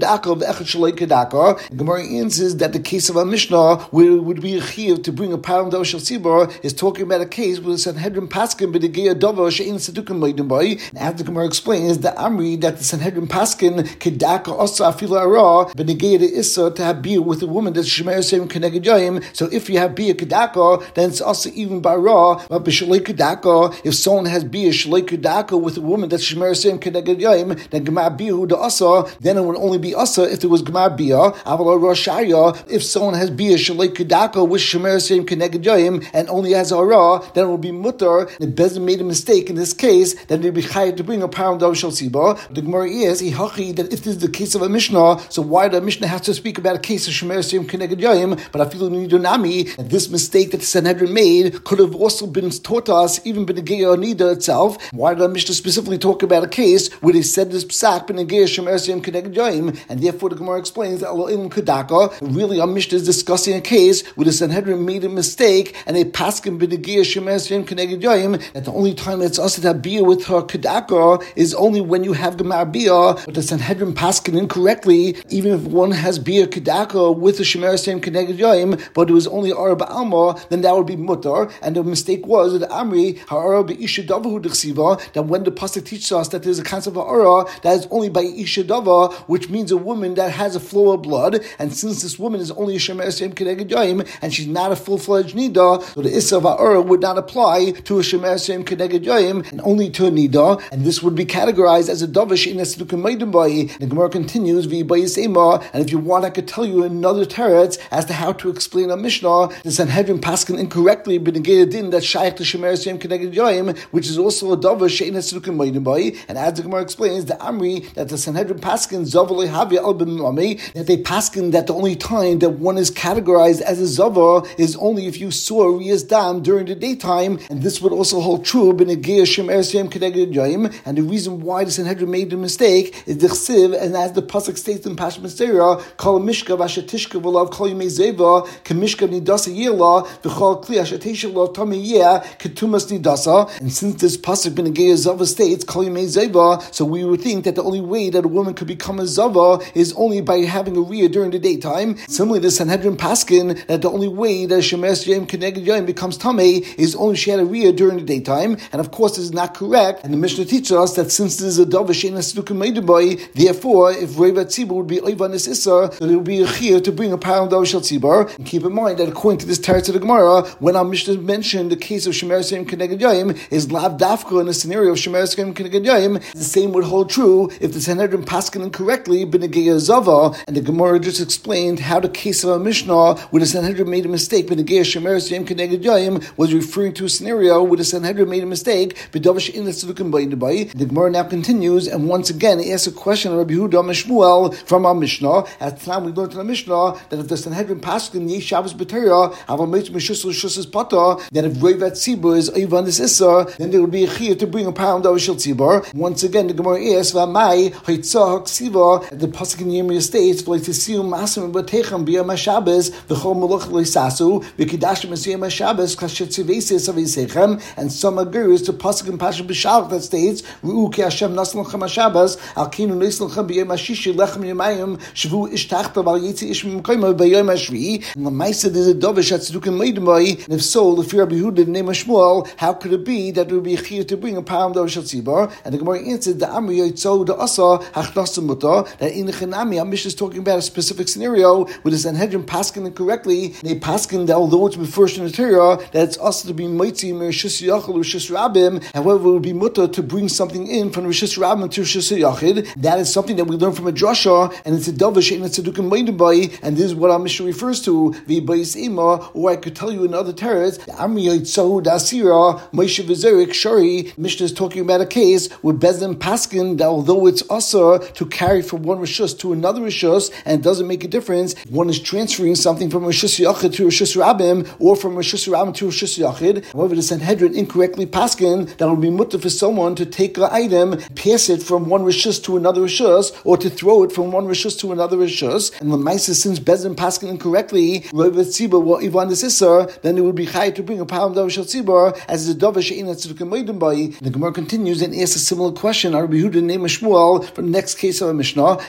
kedaka v'echad shalei kedaka. The Gemara answers that the case of a Mishnah where it would be a chiyuv to bring a param davar shel tzibor is talking about a case where the Sanhedrin paskin b'negei davar she'ein sedukim moedim by. And as the Gemara explains, the Amri that the Sanhedrin paskin kedaka asa afila ara b'negei the issa to have beer with a woman that's shemer seim keneged yoyim. So if you have beer kedaka, then it's also even by ra. But b'shalei kedaka, if someone has beer shalei kedaka with a woman that's shemer seim keneged yoyim, then gemar beer hu the asa, then it would only be asa if there was gemar beer. Aval ra shaya, if someone has beer shalei kedaka with shemer seim keneged yoyim and only has a ra, then it will be mutter. The Bezin made a mistake in this case, then they'd be chayav to bring a param davar shel tzibor. The Gemara is ihachi that if this is the case of a Mishnah, so why the Mishnah has to speak about a case of shemer seim keneged yoyim? But I feel nidonami that this mistake that the Sanhedrin made could have also been taught us even b'negei nida itself. Why did the Mishnah specifically talk about a case where they said this psak b'negei shemer seim keneged yoyim? And therefore the Gemara explains that alo'im kedaka. Really, our Mishnah is discussing a case where the Sanhedrin made a mistake and they paskin b'negei shemer seim keneged yoyim. That the only time it's us to have beer with her kedaka is only when you have gemar beer. But the Sanhedrin paskin incorrectly, even if one has beer kedaka with the shemer seim keneged yoyim, but it was only ara ba'alma, then that would be mutter. And the mistake was that Amri ha'ara be'isha davahu d'chsiva, that when the pasuk teaches us that there's a concept of ara that is only by isha dava, which means a woman that has a flow of blood, and since this woman is only a shemer seim keneged yoyim and she's not a full-fledged nida, so the issa of ara would not apply to a shemer seim keneged yoyim and only to a nida, and this would be categorized as a davish in a sedukim moedim by. The Gemara continues v'yibayis ema, and if you want, I could tell you another teretz as to how to explain a Mishnah. The Sanhedrin paskin incorrectly b'negei din that shaykh to shemer seim keneged yoyim, which is also a davish in a sedukim moedim by. And as the Gemara explains, the Amri that the Sanhedrin paskin zavali havya al b'mami, that they paskin that the only time that one is categorized as a zava is only if you saw a riyas dam during the daytime, and this would also hold true b'negei shemer seim keneged yoyim. And the reason why the Sanhedrin made the mistake is the chsiv, and as the pasuk states in Pashas Mesorah, kol mishka v'ashetishka v'lav kol yimei zeva kemishka nidasa yela v'chol kli ashetishka lo tami yeh ketumas nidasa. And since this pasuk b'negei zava states kol yimei zeva, so we would think that the only way that a woman could become a zava is only by having a riyah during the daytime. Similarly, the Sanhedrin paskin that the only way that shemer seim keneged yoyim becomes tamei is only she had a riyah during the daytime. And of course, this is not correct. And the Mishnah teaches us that since this is a davish in a sedukim moedim by, therefore, if Reva Tzibur would be over on this issa, then it would be a chiyuv to bring a param davar shel tzibor. And keep in mind that according to this teretz of the Gemara, when our Mishnah mentioned the case of shemer seim keneged yoyim is lav dafka in a scenario of shemer seim keneged yoyim, the same would hold true if the Sanhedrin paskin incorrectly b'negei zava. And the Gemara just explained how the case of a Mishnah where the Sanhedrin made a mistake b'negei shemer seim keneged yoyim was referring to a scenario where the Sanhedrin made a mistake b'davish in the sedukim moedim by. The Gemara now continues and once again asks a question of Rabbi Yehuda Mishmuel from our Mishnah. At the time we learned in the Mishnah that if the Sanhedrin paskin yesh Shabbos b'Torah have a mitzvah mishus l'shus pata, that if Reva Tzibur is over on this issa, then there would be a chiyuv to bring a param davar shel tzibor. Once again, the Gemara asks v'amai haitzah haksiva. The pasuk in Yirmiyah states v'leitisiu masim b'techem b'yom haShabbos v'chol meluch leisasu v'kidashim esiyam haShabbos kashetzivesis avisechem. And some agrees to pasuk in Pashas B'Shalach that states Ru'u ki Hashem nasan lechem haShabbos al kinu nasan lechem b'yom hashishi lechem yamayim shvu ishtachta val yitzi ish mimkoimo b'yom hashvi'i. And the Maisa is a davish at sedukim moedim by. And if so, if you're Rabbi Yehuda the name of Shmuel, how could it be that there would be a chiyuv to bring a param davar shel tzibor? And the Gemara answered the Amri yotzau the asa hachnasa muta, that in the Chanami our Mishnah is talking about a specific scenario where the Sanhedrin paskin incorrectly. They paskin that although it's first in the Torah that it's also to be mitzi mir shus yachol or shus rabim. However, it would be muta to bring something in from rishus rabim to rishus yachid. That is something that we learn from a drasha, and it's a davish and it's a sedukim moedim by. And this is what our Mishnah refers to v'yibayis ema. Or I could tell you another teretz. The Amri yotzau dasira Moshe v'zerik shari. Mishnah is talking about a case where Bezdin paskin that although it's usher to carry from one rishus to another rishus, and it doesn't make a difference, one is transferring something from rishus yachid to rishus rabim, or from rishus rabim to rishus yachid. However, the Sanhedrin incorrectly paskin that would be mutter for someone to take an item, pass it from one rishus to another rishus, or to throw it from one rishus to another rishus. And the Maisa, since Bezdin paskin incorrectly, Reva Tzibur will even this issa, then it would be chayv to bring a param davar shel tzibur as a davar she'ein tzedukah moedim by. The Gemara continues and asks a similar question. Rabbi Yehuda name of Shmuel for the next case of a Mishnah.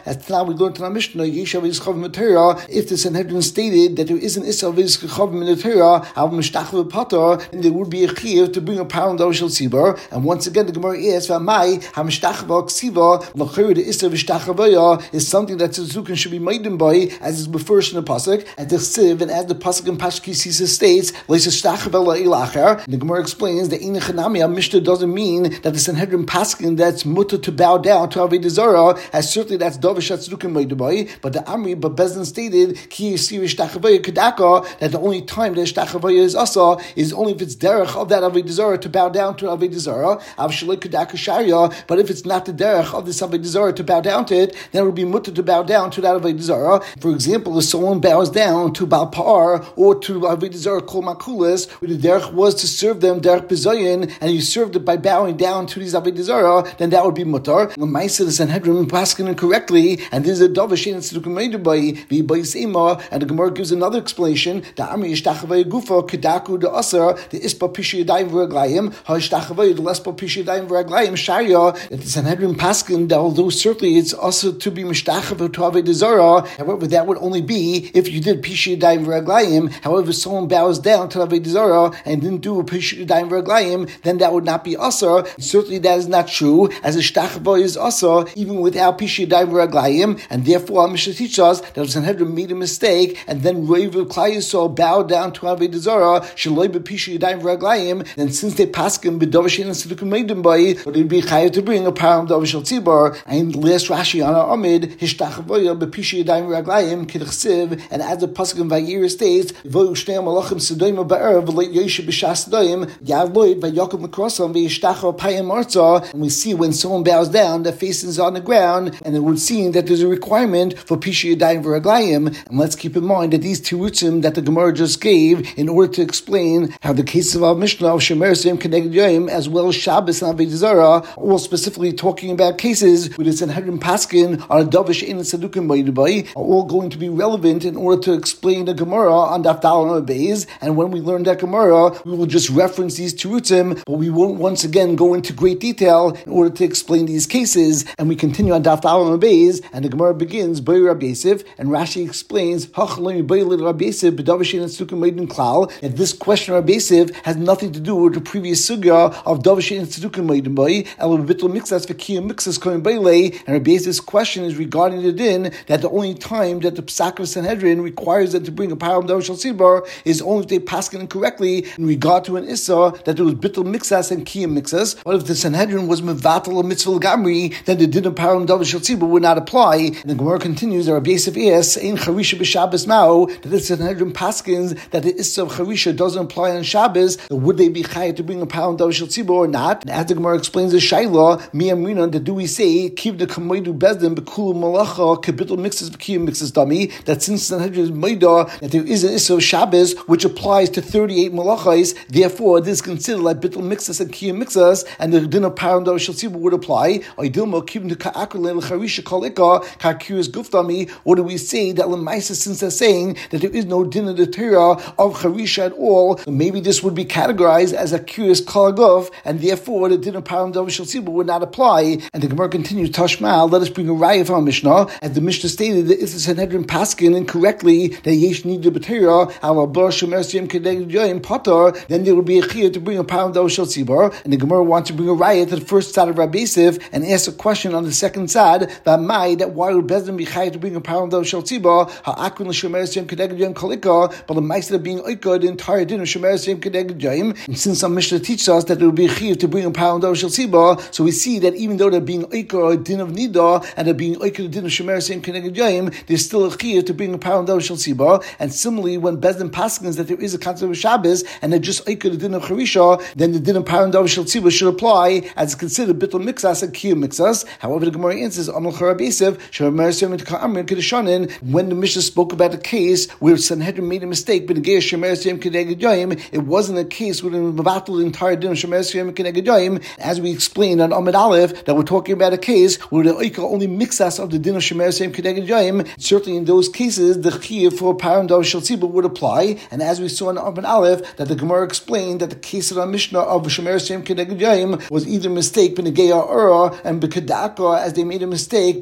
as now we learned in our Mishnah, Yeshav is Chavim in the Torah, if the Sanhedrin stated that there is an Issa of Chavim in the Torah, Al Mishtachva Pater, and there would be a Chiyuv to bring a pound of Shel Tzibor. And once again, the Gemara asks, V'amai, HaMishtachva Ksiva, L'chayr the Issa of Mishtachva is something that Tzuzukin should be made by, as is before in the Pasuk, and the Siv, and as the Pasuk in Pashkis states, the Gemara explains that Inachanami Mishnah doesn't mean that the Sanhedrin Paskin that's mutter to bow down to Avodah Zarah, as certainly that's Davish Tzdukim Meidabai, but the Amri, but Bezdin stated, Ki Yisir Shtachavaya Kedaka, that the only time that Shtachavaya is Asa is only if it's derech of that Avodah Zarah to bow down to Avodah Zarah, Avshalei Kedaka Sharia, but if it's not the derech of this Avodah Zarah to bow down to it, then it would be mutter to bow down to that Avodah Zarah. For example, if someone bows down to Baal Par or to Avodah Zarah Kol Makulas, where the derech was to serve them derech Bezayin, and you served it by bowing down to these Avodah Zarah, then that would be mutter. When Maisa the Sanhedrin paskin incorrectly, and this is a Davish and Tzedukim Meidabai, V'Bai Seima, and the Gemara gives another explanation. The Amri Yishtachavay Gufa Kedaku the Asar the Ispa Pishi Yadayim V'Raglayim HaYishtachavay the Lespa Pishi Yadayim V'Raglayim Sharia. That the Sanhedrin paskin, that although certainly it's also to be Mishtachava to Avodah Zarah, however that would only be if you did Pishi Yadayim V'Raglayim. However, someone bows down to Avodah Zarah and didn't do a Pishi Yadayim V'Raglayim, then that would not be Asar. Certainly that is not true, as a Shtachava is Asar even without Pishi Yadayim V'Raglayim, and therefore our Mishnah teaches us that if Sanhedrin made a mistake and then Reiv Klai Yisrael bowed down to Avodah Zarah, Shaloi B'Pishi Yadayim V'Raglayim, then since they paskin B'Davashin and Tzedukim Meidim Bai, but it would be chayav to bring a pound of Shel Tzibor. And last Rashi on our Amid, Hishtachavoya B'Pishi Yadayim V'Raglayim K'Chsiv, and as the pasuk in Vayir states, V'Yu Shnei Malachim Sedoim Ba'er V'Leit Yoshe B'Shas Sedoim Yavloid V'Yakum L'Krosam V'Yishtachav Payim Arza. And we see when someone bows down, their face is on the ground, and it would seem that there's a requirement for Pishi Yadayim V'Raglayim. And let's keep in mind that these terutzim that the Gemara just gave in order to explain how the cases of our Mishnah of Shemer Seim Keneged Yom as well as Shabbos and Avodah Zarah, all specifically talking about cases with the Sanhedrin Paskin on a Davish in Tzedukim Meidabai, are all going to be relevant in order to explain the Gemara on Daf Daled Beis. And when we learn that Gemara, we will just reference these terutzim, but we won't once again go into great detail in order to explain these cases. And we continue on Daf Daled Beis, and the Gemara begins by Rabbi Yosef, and Rashi explains that this question of Rabbi Yosef has nothing to do with the previous sugya of Davish and Tzedukim Meidim Bai, and Rabbi Yosef's question is regarding the din that the only time that the Pesach of Sanhedrin requires them to bring a pound of Davish al is only if they paskin incorrectly in regard to an Issa that there was bittul mixas and kiyum mixas. But if the Sanhedrin was mevatel a mitzvah gamri, then the din of pound of Davish al would not apply. And the Gemara continues that Rabbi Yosef asks, "Ein charisha b'Shabbos mao," that the Sanhedrin paskins that the Issa of charisha doesn't apply on Shabbos. Would they be chayav to bring a pound of Davish al or not? And as the Gemara explains the Shaila, mi amrina, that do we say keep the kamoidu bezdin bekulu malacha kebitul mixes b'kiyum mixes dami, that since Sanhedrin is maida that there is an Issa of Shabbos which applies to thirty-eight malachas, therefore this is considered like bittul mixes and kiyum mixes, and the din of pound of Davish al would apply. Idilma keep the ka'akulin charisha kalika kakiris guftami. Or do we say that Lemaisa, since they're saying that there is no din of the Torah of charisha at all, maybe this would be categorized as a curious kalaguf, and therefore the din of pound of Davish al would not apply. And the Gemara continues, Tashma, let us bring a raya from our Mishnah, as the Mishnah stated that if the Sanhedrin paskin incorrectly that yesh need the B'Torah al bar shemer siyam kedeged yoyim patar, then there will be a chiyah to bring a pound of Davish al. And the Gemara wants to bring a raya to the first side of Rabbi Yosef and ask a question on the second side, that my that why would Bezdin be chayav to bring a pound of Davish al ha'akun l'shemer siyam kedeged yoyim kalika, but the ma'aser of being oikad the entire din of shemer siyam kedeged yoyim. And since our Mishnah teaches us that there will be a chiyah to bring a pound of Davish al, so we see that even though they're being oikad a din of nida and they're being oikad a din of shemer siyam kedeged yoyim, there's still a chiyah to bring a pound of Davish al. And similarly, when Bezdin paskins that there is a concept of Shabbos and they're just oikad a din of charisha, then the din of pound of Davish al should apply as considered bittul mixas and kiyum mixas. However, the Gemara answers, Amal Rabbi Yosef, when the Mishnah spoke about a case where Sanhedrin made a mistake, but it wasn't a case where it battled the entire din of Shemer Siyam Keneged Yoyim, as we explained on Amid Aleph, that we're talking about a case where the Oika only mixas of the din of Shemer Siyam Keneged Yoyim. Certainly in those cases, the Chiyuv for a pound of Shel Tzibur would apply, and as we saw in Amid Aleph, that the Gemara explained that the case of the Mishnah of Shemer Siyam Keneged Yoyim was either mistake, B'Negeya Ura, and B'Kedaka, as they made a mistake,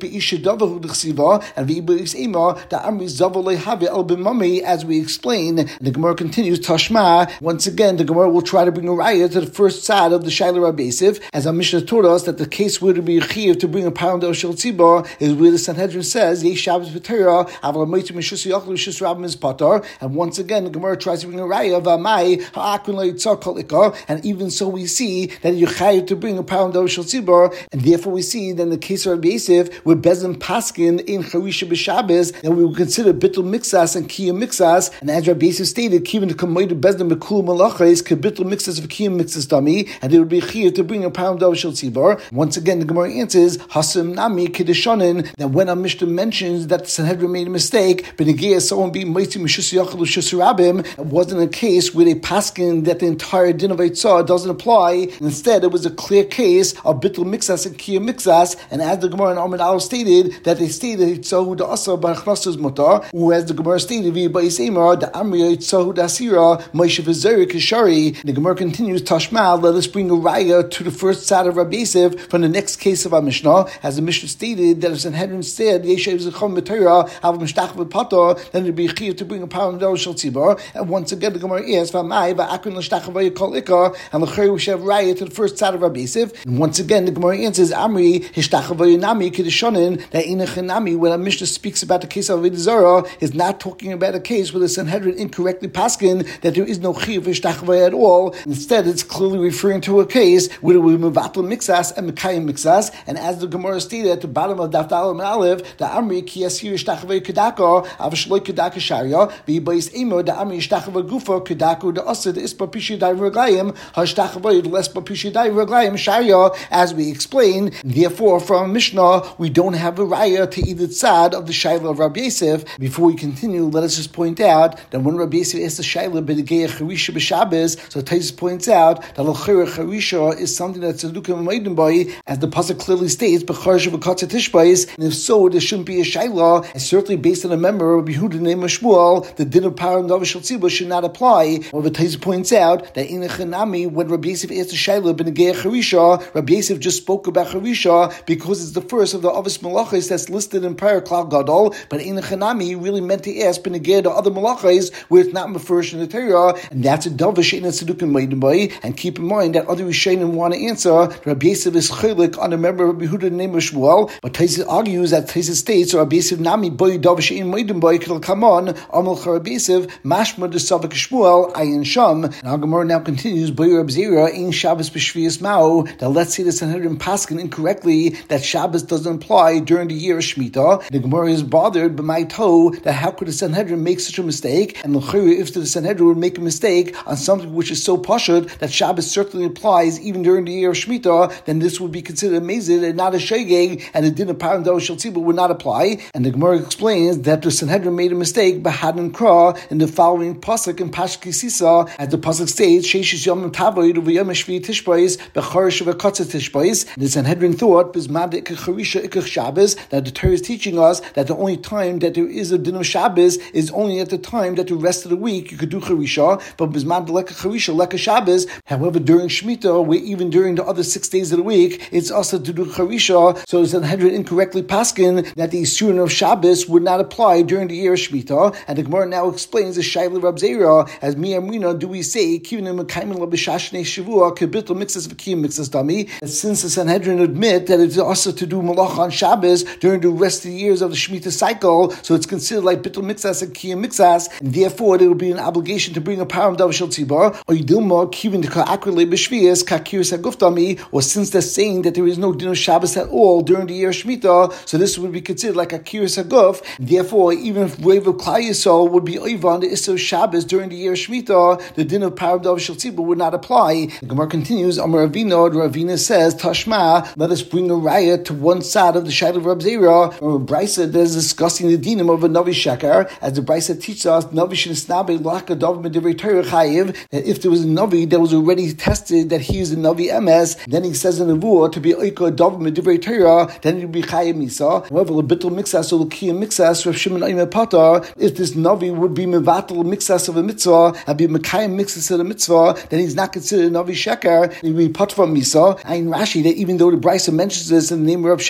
v'ishadavu d'chsiva and v'iblis ema the amri zavu lehavi el b'mami, as we explain. And the Gemara continues Tashma. Once again, the Gemara will try to bring a raya to the first side of the Shaila Rabbi Yosef, as our Mishnah taught us that the case where to be chiv to bring a pound of shel tzibah is where the Sanhedrin says Yesh Shabbos b'Torah aval amaytu mishus yachlu shus rabbim is patar. And once again, the Gemara tries to bring a raya of amai ha'akun le'itzar kol ikar. And even so, we see that you're chayiv to bring a pound of shel tzibah, and therefore we see that in the case of Rabbi Yosef, where Bezin Paskin in Charisha b'Shabbos, and we would consider bittul mixas and kiyum mixas. And as Rabbi Yosef stated, kivin to kamoid Bezin mekul malachas kibittul mixas of kiyum mixas dami, and it would be chayiv to bring a pound of shel tzibah. Once again, the Gemara answers hasim nami kedishonin, that when our Mishnah mentions that the Sanhedrin made a mistake, benegea someone being mighty mishus yachlu shus rabim, it wasn't a case where they paskin that the entire din of Eitzah doesn't apply. Instead, it was a clear case of bittul mixas and kiyum mixas. And as the Gemara in Amud Aleph stated, that they stated Eitzahu da asar b'achnasus mutar, whereas the Gemara stated v'yibais emar da amri Eitzahu da asira Moshe v'zeri kishari. The Gemara continues Tashma. Let us bring a raya to the first side of Rabbi Yosef from the next case of our Mishnah, as the Mishnah stated that if Sanhedrin said Yeshev zechom b'Torah av mishtach v'pator, then it would be chiv to bring a pound of shel tzibah. And once again, the Gemara asks v'amai v'akun l'shtach v'yikol ikar, and l'chayr we should have raya to the first side of Rabbi Yosef. And once again, the Gemara answers Amri hishtach v'yinami kedishonin, that inachinami, when a Mishnah speaks about the case of Avodah Zarah, is not talking about a case where the Sanhedrin incorrectly paskin that there is no chiv hishtach v'y at all. Instead, it's clearly referring to a case where we mevatel mixas and mekayim mixas. And as the Gemara stated at the bottom of Daf Daled and Aleph, the Amri ki yasir hishtach v'y kedaka av shloi kedaka sharia v'yibais emo the Amri hishtach v'gufa kedaku the asad ispa pishi dai v'raglayim hashtach v'y less pa pishi dai v'raglayim sharia, as we explain. Therefore, from Mishnah, we don't have a raya to either side of the Shaila of Rabbi Yosef. Before we continue, let us just point out that when Rabbi Yosef asked the Shaila b'negei Charisha b'Shabbos, so Taisus points out that l'chayr Charisha is something that's a lukim meidim by, as the pasuk clearly states, b'charsha v'katzah tishbais, and if so, there shouldn't be a Shaila. And certainly based on a member of Yehuda named Shmuel, the din of power and shel tzibah should not apply. However, Taisus points out that in a Chanami, when Rabbi Yosef asked the Shaila b'negei Charisha, Rabbi Yosef just spoke about Charisha because it's the first of the Avos Malachis that's listed in prior Klal Gadol, but in the Chanami, he really meant to ask b'negei the other Malachis where it's not mefurish in the Torah, and that's a Davish in a Tzedukim Meidim Bay. And keep in mind that other Rishonim want to answer Rabbi Yosef is chaylik on a member of Yehuda named Shmuel, but Taisus argues that Taisus states or Rabbi Yosef nami boy Davish in Meidim Bay k'l kamon amal Rabbi Yosef mashma de Savik Shmuel ayin sham. And our Gemara now continues boy Reb Zera in Shabbos b'Shvius Mao, that let's say the Sanhedrin paskin incorrectly that Shabbos doesn't apply during the year of Shemitah. The Gemara is bothered by my toe that how could the Sanhedrin make such a mistake? And if the Sanhedrin would make a mistake on something which is so pashut that Shabbos certainly applies even during the year of Shemitah, then this would be considered amazing and not a shegeg, and the din of power and shel tzibah would not apply. And the Gemara explains that the Sanhedrin made a mistake b'hadin kra in the following pasuk in Pashki Sisa, as the pasuk states sheishis yom tavoid uv'yom shvi tishbais b'charish v'katzah tishbais. The Sanhedrin thought bismad ikach charisha ikach Shabbos, that the Torah is teaching us that the only time that there is a din of Shabbos is only at the time that the rest of the week you could do charisha, but bismad leka charisha leka Shabbos. However, during Shemitah, where even during the other six days of the week, it's also to do charisha. So the Sanhedrin incorrectly paskin that the isurin of Shabbos would not apply during the year of Shemitah. And the Gemara now explains the Shaila Rab Zera as mi amrina do we say kivnim mekaymin l'b'shashnei shavua kibitl mixes v'kiyim mixes dami. Since the Sanhedrin admit that it's also to do malach on Shabbos during the rest of the years of the Shemitah cycle, so it's considered like bitl mixas and kiyim mixas, and therefore there will be an obligation to bring a power of shel tzibah. Or yidilma kivin to ka'akrele b'shvias kakiris haguftami, or since they're saying that there is no din of Shabbos at all during the year of Shemitah, so this would be considered like a kiris haguf. Therefore, even if Rav of Klal Yisrael would be over on the Issur of Shabbos during the year of Shemitah, the din of power of shel tzibah would not apply. The Gemara continues, Amar Ravina, Ravina says, Tashma, let us bring a raya to one side of the Shaila of Rab Zera, or a Brisa that is discussing the dinim of a Navi Shekar, as the Brisa teaches us, Navi Shnisnabe Laka Dov Medivrei Torah Chayiv, that if there was a Navi that was already tested that he is a Navi M S, then he says in the Nevuah to be Oika Dov Medivrei Torah, then he would be Chayiv Misa. However, the Bittul Mixas or the Kiyam Mixas, Rav Shimon Omer Patar, if this Navi would be Mevatel Mixas of a mitzvah and be Mekayim Mixas of a mitzvah, then he's not considered a Navi Shekar, he would be Patva Misa. And Rashi, that even though the Brisa mentions this in the name of Rav Shimon,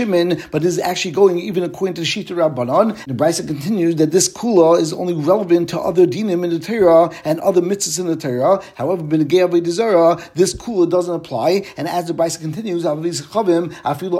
but is actually going even according to the Shita Rabbanon. The Brisa continues that this kula is only relevant to other dinim in the Torah and other mitzvahs in the Torah. However, b'negei avodah zarah, this kula doesn't apply. And as the Brisa continues, that b'negei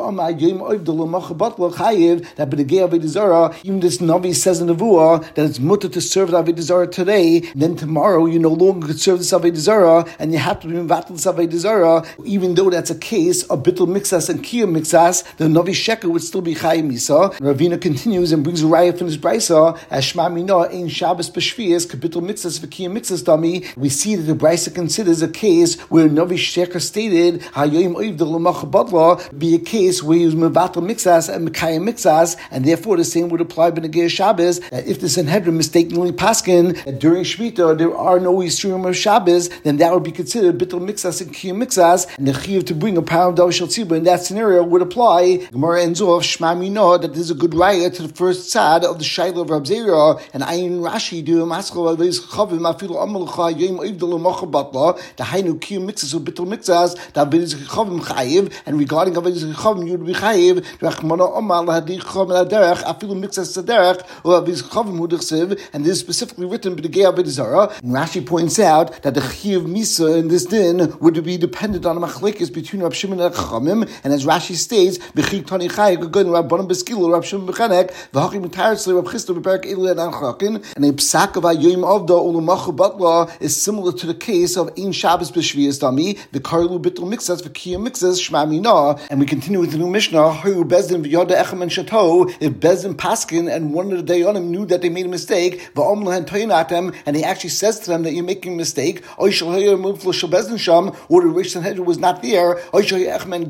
avodah zarah, even this Navi says in the Nevuah that it's mutter to serve the avodah zarah today, then tomorrow you no longer could serve this avodah zarah, and you have to be mevatel this avodah zarah. Even though that's a case of bittul mixas and kiyum mixas, the Navi sheker would still be chayim misa. Ravina continues and brings a raya from this Brisa as Shema Mina in Shabbos b'Shvius kabittul mixas v'kiyum mixas dami. We see that the Brisa considers a case where Navi sheker stated hayoim oiv the lamach badla be a case where he was mevatel mixas and mekayim mixas, and therefore the same would apply b'negei Shabbos, that if the Sanhedrin mistakenly paskin that during Shmita there are no Yisurim of Shabbos, then that would be considered bittul mixas and kiyum mixas, and the chiyuv to bring a pound of shel tzibur in that scenario would apply. Gemara ends off Shema Mina that there's a good raya to the first tzad of the Shaila of Rab Zera, and Ayin Rashi do a maskal of these chavim afilu amalcha yom oivdelu mocha batla the hainu kiyum mixas or bittul mixas that be chavim chayiv, and regarding avodas chavim you would be chayiv rachmana omal hadi chavim aderech afilu mixas aderech or avodas chavim hudichsiv, and this is specifically written b'negei avodah zarah. And Rashi points out that the chiyuv misa in this din would be dependent on a machlekes between Rab Shimon and Chachamim, and as Rashi states, b'chik tani chayik again Rabbanim beskilu Rab Shimon b'chanek v'hachim mitaris Rab Chisda b'perek elu and Anchakin, and a psak of Hayoim Avda ulamachu batla is similar to the case of Ein Shabbos b'Shvius dami v'karlu bittul mixas v'kiyum mixas Shema Mina. And we continue with the new Mishnah. Hu bezdin v'yoda echem and shato, if bezdin paskin and one of the dayanim knew that they made a mistake, v'om lehen toyinatem, and he actually says to them that you're making a mistake, or the Rish Sanhedrin was not there, or one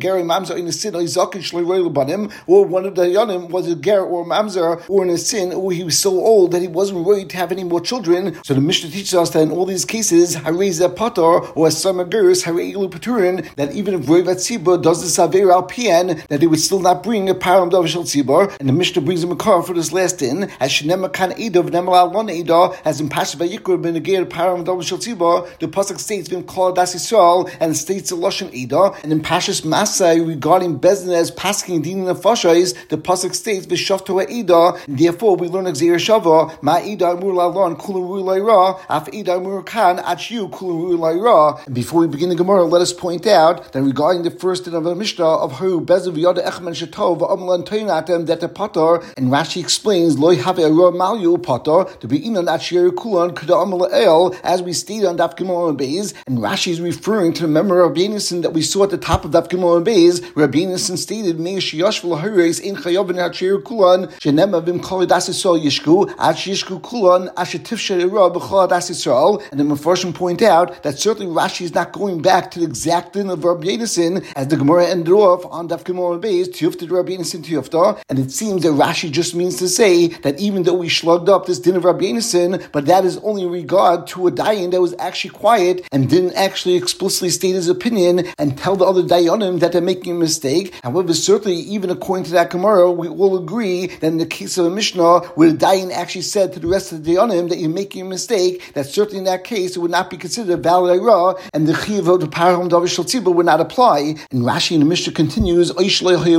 of the Yonim was a ger or mamzer or in a sin, or he was so old that he wasn't ready to have any more children. So the Mishnah teaches us that in all these cases, hareza patar or samagus hareilu paturin, that even if Roivat Tzibur does the saver al pien, that they would still not bring a param davashal tzibur. And the Mishnah brings a makar for this last din, as shenema kan eda v'nemal alon eda, as in Pasha Vayikra ben Negir param davashal tzibur, the pasuk states v'im kol das Yisrael, and states the lashon eda. And in Pashas Masai regarding Bezdin as pasking din nefashos, the pasuk states v'shaftu eda. Therefore, we learn Xer Shava ma eda amur lalon kulam ru laira af eda amur kan achiu kulam ru laira. And before we begin the Gemara, let us point out that regarding the first din of the Mishnah of Hu Bezdin v'yoda echem and shatov v'amlan toinatem that the patar, and Rashi explains loy have a ra malyu patar to be inan achir kulan kuda amal el, as we stated on Daf Gimel and Beis. And Rashi is referring to the memory of Rabbi Yonasan that we saw at the top of Daf Gimel and Beis. Rabbi Yonasan stated Mei shiyash v'lahiris in chayav and achir kulan shenema v'im kol das Yisrael yishku ach yishku kulan ashetif she'ira b'chol das Yisrael. And the Mefarshim point out that certainly Rashi is not going back to the exact din of Rabbi Yonasan, as the Gemara ended off on Daf Gimel and Beis tiyufta Rabbi Yonasan tiyufta. And it seems that Rashi just means to say that even though we slugged up this din of Rabbi Yonasan, but that is only in regard to a dayan that was actually quiet and didn't actually explicitly state his opinion and tell the other dayanim that they're making a mistake. However, certainly even according to that Gemara, we all agree that in the case of a Mishnah where the dayan actually said to the rest of the dayanim that you're making a mistake, that certainly in that case it would not be considered a valid ayra, and the chiyuv of the param davar shel tzibur would not apply. And Rashi in the Mishnah continues, and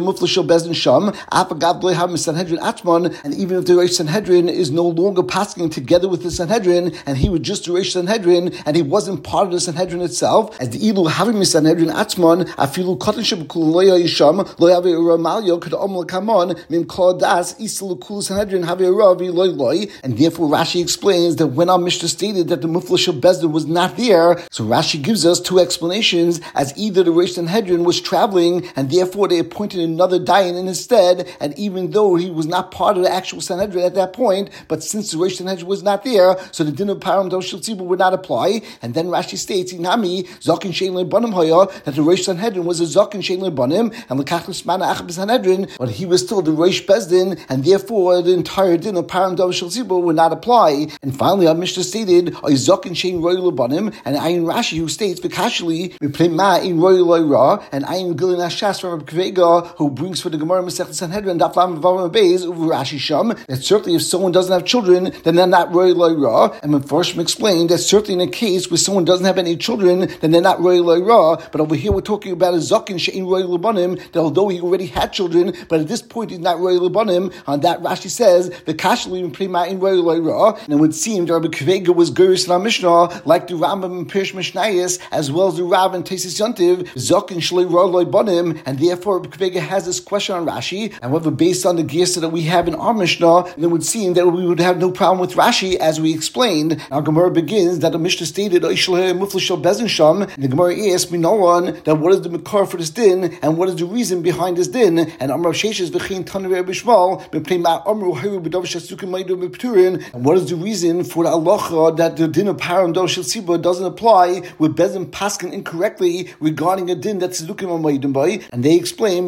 even if the Reish Sanhedrin is no longer passing together with the Sanhedrin, and he was just the Reish Sanhedrin, and he wasn't part of the Sanhedrin itself, as the ilu having Sanhedrin Atman, afilu katan shebekul loya yisham loya ve'uramalyo could omel kamon mim kol das isilu kul Sanhedrin have a ravi loy loy. And therefore Rashi explains that when our Mishnah stated that the Mufla Shel Bezdin was not there, so Rashi gives us two explanations, as either the Reish Sanhedrin was traveling, and therefore they appointed another dayan in his stead, and even though he was not part of the actual Sanhedrin at that point, but since the Reish Sanhedrin was not there, so the din of param davar shel tzibur would not apply. And then Rashi states, Inami, Zakin Shein Lebanim Haya, that the Reish Sanhedrin was a Zakin Shein Lebanim, and Lekach Nismana Achab Sanhedrin, but he was still the Reish Bezdin, and therefore the entire din of param davar shel tzibur would not apply. And finally, our Mishnah stated, a Zakin Shein Roy Lebanim, and Ayin Rashi, who states, Vikashli, Miplei Ma in Roy Loira, and Ayin Gilin Ashas from Kvega, who brings for the Gemara Masechet Sanhedrin, Daflam Vavam Beis, over Rashi Sham, that certainly if someone doesn't have children, then they're not Roy Loira. And Mefarshim explained that certainly in a case where someone doesn't have any children, then they're not Roy Loira. But over here we're talking about a Zakin Shein Roy Lebanim, that although he already had children, children, but at this point he's not royal Labanim. On that, Rashi says, the Kashlim Prima in royal Ra, and it would seem that Rabbi Kvega was Geris in our Mishnah, like the Rambam and Pirish Mishnayis, as well as the Rav and Tesis Yontiv, Zok and Shalei Roy Labanim, and therefore Rabbi Kvega has this question on Rashi, and whether based on the Gesa that we have in our Mishnah, then it would seem that we would have no problem with Rashi, as we explained. Our Gemara begins that the Mishnah stated, and the Gemara asks Minoran that what is the Makar for this din, and what is the reason behind this din, and Amrav Sheshes v'chein Tanur Bishmal, and what is the reason for the halacha that the din of Param Dov Shel Tzibur doesn't apply with Bezin Paskin incorrectly regarding a din that's Zedukim Amaydim by, and they explain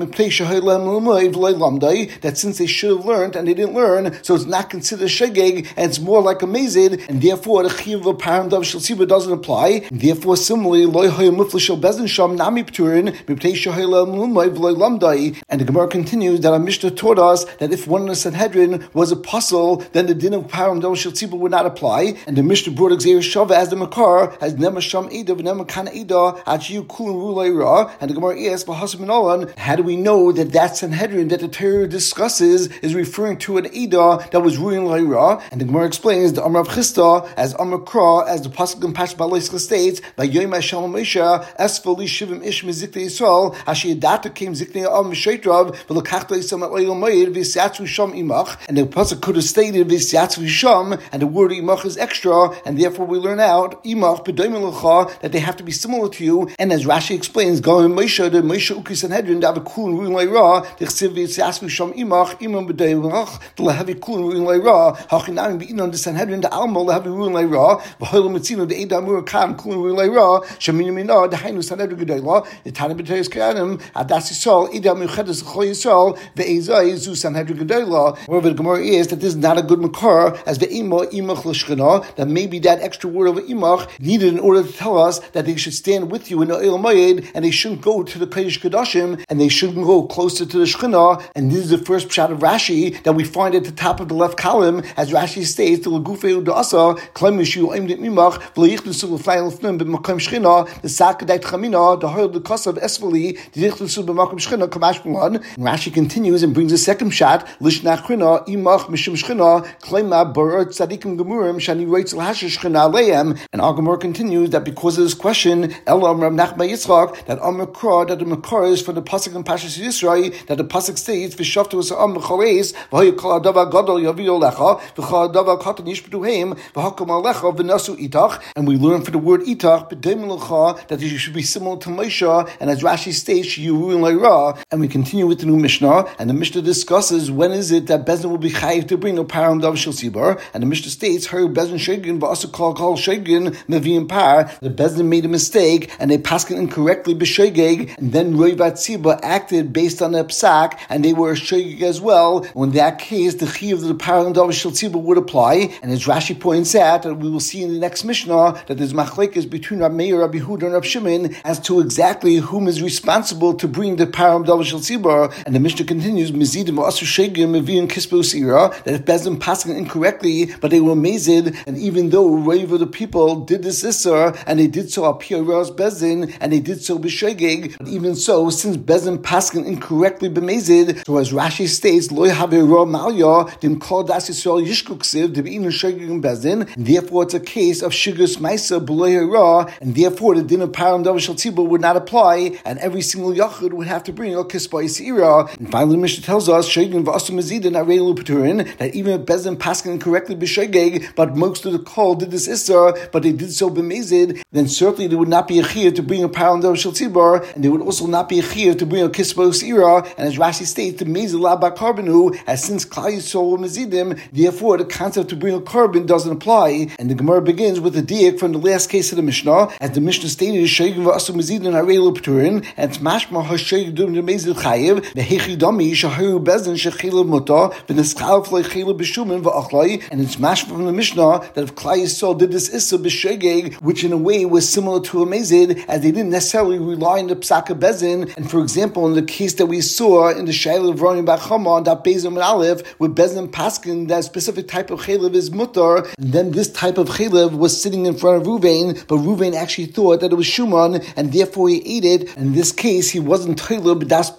that since they should have learned and they didn't learn, so it's not considered shegeg, and it's more like a mazid, and therefore the chiv of Param Dov Shel Tzibur doesn't apply. And therefore, similarly, loy hoy mufli shel Bezin sham nami pturin miptei shehayla mulmay v'loy lamdai. And the Gemara continues that our Mishnah taught us that if one in the Sanhedrin was a puzzle, then the din of Param Dov Shel Tzibur would not apply. And the Mishnah brought Xer Shava as the Makar, as Nema Sham Eda v'Nema Kana Eda Achiyu Kulun Rulay Ra. And the Gemara asks, B'Hasim Minolan, how do we know that that Sanhedrin that the Torah discusses is referring to an Eda that was ruling Lay Ra? And the Gemara explains the Amrav Chista as Amar Kra, as the Pasuk in Pash Balaischa states, by Yom Hashem Moshe Esfali Shivim Ish Miziknei Yisrael Ashi Yadata came Ziknei Am Mishaitrav V'Lekachta Yisam At Oil Moed V'Yisatzu Sham Imach. And the Pasuk could have stated V'Yisatzu Sham, and the word Imach is extra, and therefore we learn out Imach B'Doimel Lecha that they have to be similar to you. And as Rashi explains, going Moshe the Moshe Uki Sanhedrin that have a Kulun Ruin Leira the Chsiv V'Yisatzu Sham Imach Imam B'Doimel Lecha the Lehavi Kulun Ruin Leira Hachinam B'Inon the Sanhedrin the Alma Lehavi Ruin Leira V'Hoyel Mitzino the Edamur Kam Kulun Ruin Leira Shemin Mina the Hainu Sanhedrin Gedayla the Tana B'Teis Kayanim Adas Yisrael Edam Yuchedes Chol Yisrael Ve'ezai Zu Sanhedrin Gedayla. However, the Gemara is that this is not a good makar as Ve'ima Imach L'Shchina, that maybe that extra word of Imach needed in order to tell us that they should stand with you in the Eil Mayed and they shouldn't go to the Kodesh Kodashim and they shouldn't go closer to the Shechina. And this is the first pshat of Rashi that we find at the top of the left column, as Rashi states, the Legufei Udasa, Klemishu Oimdit Mimach, V'Leichtu Sul Fayil Fnum B'Makam Shechina, the Sakadait Chamina, the Hoyel the Kosav Esvali, the Leichtu Sul B'Makam Shechina, Kamash B'Lan. Rashi continues and brings a second pshat, Lishnachrina, Imach Mishum Shechina, Klema Barat Tzadikim Gemurim, Shani Reitzel Hashish Shechina Aleim. And our Gemara continues that because of this question, Elam Rav Nachman Yitzchak, that Amar Kra, that the Makar is from the Pasuk in Pashas Yisrael, that the Pasuk states, V'Shavtu V'Sa'am V'Chaleis, V'Hoy Kol Adava Gadol Yaviyo Lecha, V'Chol Adava Katan Yishpatu Heim, V'Hakam Alecha V'Nasu Itach. And we learn for the word Itach, B'Deim Lecha, that you should be similar to Moshe, and as Rashi states, you ruin Leira. And we continue with the new Mishnah, and the Mishnah discusses when is it that Bezin will be chayiv to bring a Param Dov Shel Tzibur, and the Mishnah states, Her Bezin Shegin V'Asu Kol Kol Shegin Meviim Par. The Bezin made a mistake, and they passed incorrectly b'shegeg, and then Roi Vatziba acted based on the psak, and they were a shegeg as well. In that case, the chi of the Param Dov Shel Tzibur would apply, and as Rashi points out, and we will see in the next Mishnah, that there's machlekes between Rab Meir, Rabbi Yehuda, and Rab Shimon as to exactly whom is responsible to bring the Param Dov Shel Tzibur. And the Mishnah continues, Mezidim V'Asu Shegim Meviim Kispos Ira, that if Bezin passed incorrectly, but they were mazid, and even though Rov of the people did this Isser, and they did so up here Bezin, and they did so b'shegeg, but even so, since Bezin paskin incorrectly b'mezid, so as Rashi states, Lo Yhaveh Ra Malya, Dim Kol Das Yisrael Yishku Ksiv, D'Be'inu Shegeg and Bezin, and therefore it's a case of Shigus Maisa B'Lo Ra, and therefore the din of Param Dov Shel Tzibur would not apply, and every single Yachid would have to bring a Kispa Yisira. And finally, the Mishnah tells us, Shegeg V'Asu Mezidin Arelu P'Turin, that even if Bezin paskin incorrectly b'shegeg, but most of the Kol did this Isser, but they did so b'mezid, then certainly there would not be a chiyuv to bring a Param Dov Shel Tzibur, and there would also not be a chiyuv to bring a Kispa Ira. And as Rashi states, the mezid la ba'karbenu, as since Klal Yisrael were mezidim, therefore the concept to bring a carbon doesn't apply. And the Gemara begins with a diak from the last case of the Mishnah, as the Mishnah stated, Shegeg V'Asu Mezidin Arelu P'Turin, and it's mashma ha'shegeg dum the mezid chayiv ve'hechi dami shaharu bezin shechila muta v'neschal v'lei chila b'shumin v'achlai. And it's mashma from the Mishnah that if Klal Yisrael did this issa b'shegeg, which in a way was similar to a mezid, as they didn't necessarily rely on the psaka bezin. And for example, in the case that we saw in the Shaila of Roni Bachama, that bezin and aleph, with bezin paskin, that specific type of chelev is mutar, and then this type of chelev was sitting in front of Ruvain, but Ruvain actually thought that it was shuman, and therefore he ate it. In this case, he wasn't chelev das bezin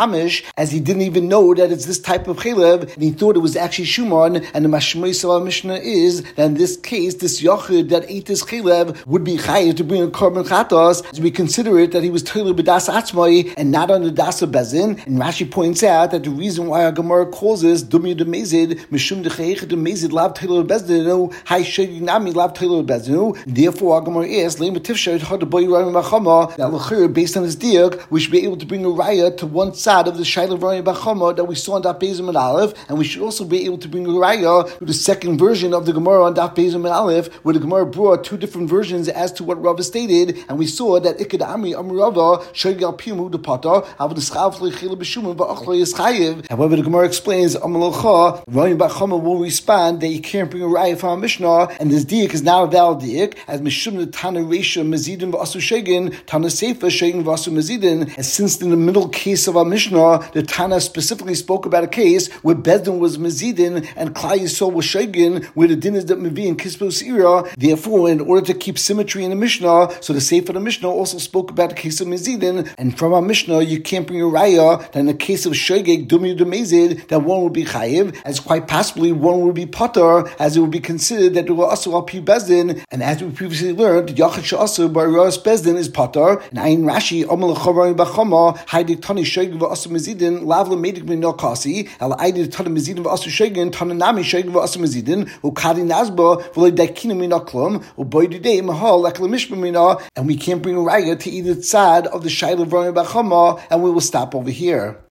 mamish, as he didn't even know that it's this type of chaylev, and he thought it was actually shuman. And the mashmois of our Mishnah is that in this case, this yochid that ate this chaylev would be chayiv to bring a korban chatos, as we consider it that he was toiler b'das atzmai and not on the das of bezin. And Rashi points out that the reason why our Gemara calls this dumya demezid mishum decheich demezid lav toiler bezinu hay shegi nami lav toiler bezinu. Therefore, our Gemara is lema tifshet had the boy rayim bachama. That lechir, based on his diak, we should be able to bring a raya to one side of the shayla rayim bachama that we saw on Daf Bezim and Aleph, and we should also be able to bring a raya to the second version of the Gemara on Daf Bezim and Aleph, where the Gemara brought two different versions as to what Rava stated, and we saw that Ikad Amri Amrava Shayg al Pimu the Pata Av the Schav Lechil B'Shumim Va'Achloi Yischayev. However, the Gemara explains Amalocha Rayim Bachama will respond that you can't bring a raya from a Mishnah, and this diak is now a valid diak as Mishum the Tana Reisha Mazidin V'Asu Shegin Tana Seifa Shegin V'Asu Mazidin. And since in the middle case of our Mishnah, the Tana specifically spoke about a case where Bezdin was Mazidin and Klai Yisrael was Shegin, where the din is that Mevi and Kispos Ira. Therefore, in order to keep symmetry in the Mishnah, so the Sefer of the Mishnah also spoke about the case of Mazidin, and from our Mishnah you can't bring a raya that in the case of Shegeg Dumi Dumezid that one would be Chayiv, as quite possibly one would be Potter, as it would be considered that they were also al Pi Bezdin. And as we previously learned, Yachid Sha'asu by Ras Bezdin is Potter. And Ayin Rashi Omal Chavari Bachama Haydik Tani Shegeg V'Asu Mazidin Lavla Medik Min No Kasi Al Aidid Tani Mazidin V'Asu Shegin Tani Nami Shegeg V'Asu Mazidin Ukadi Nazba V'Loi Dakina Min Aklum Uboy Dei Mahal Akla Mishma Mina. And we can't bring a raya to either side of the Shayla V'Arim Bachama, and we will stop over here.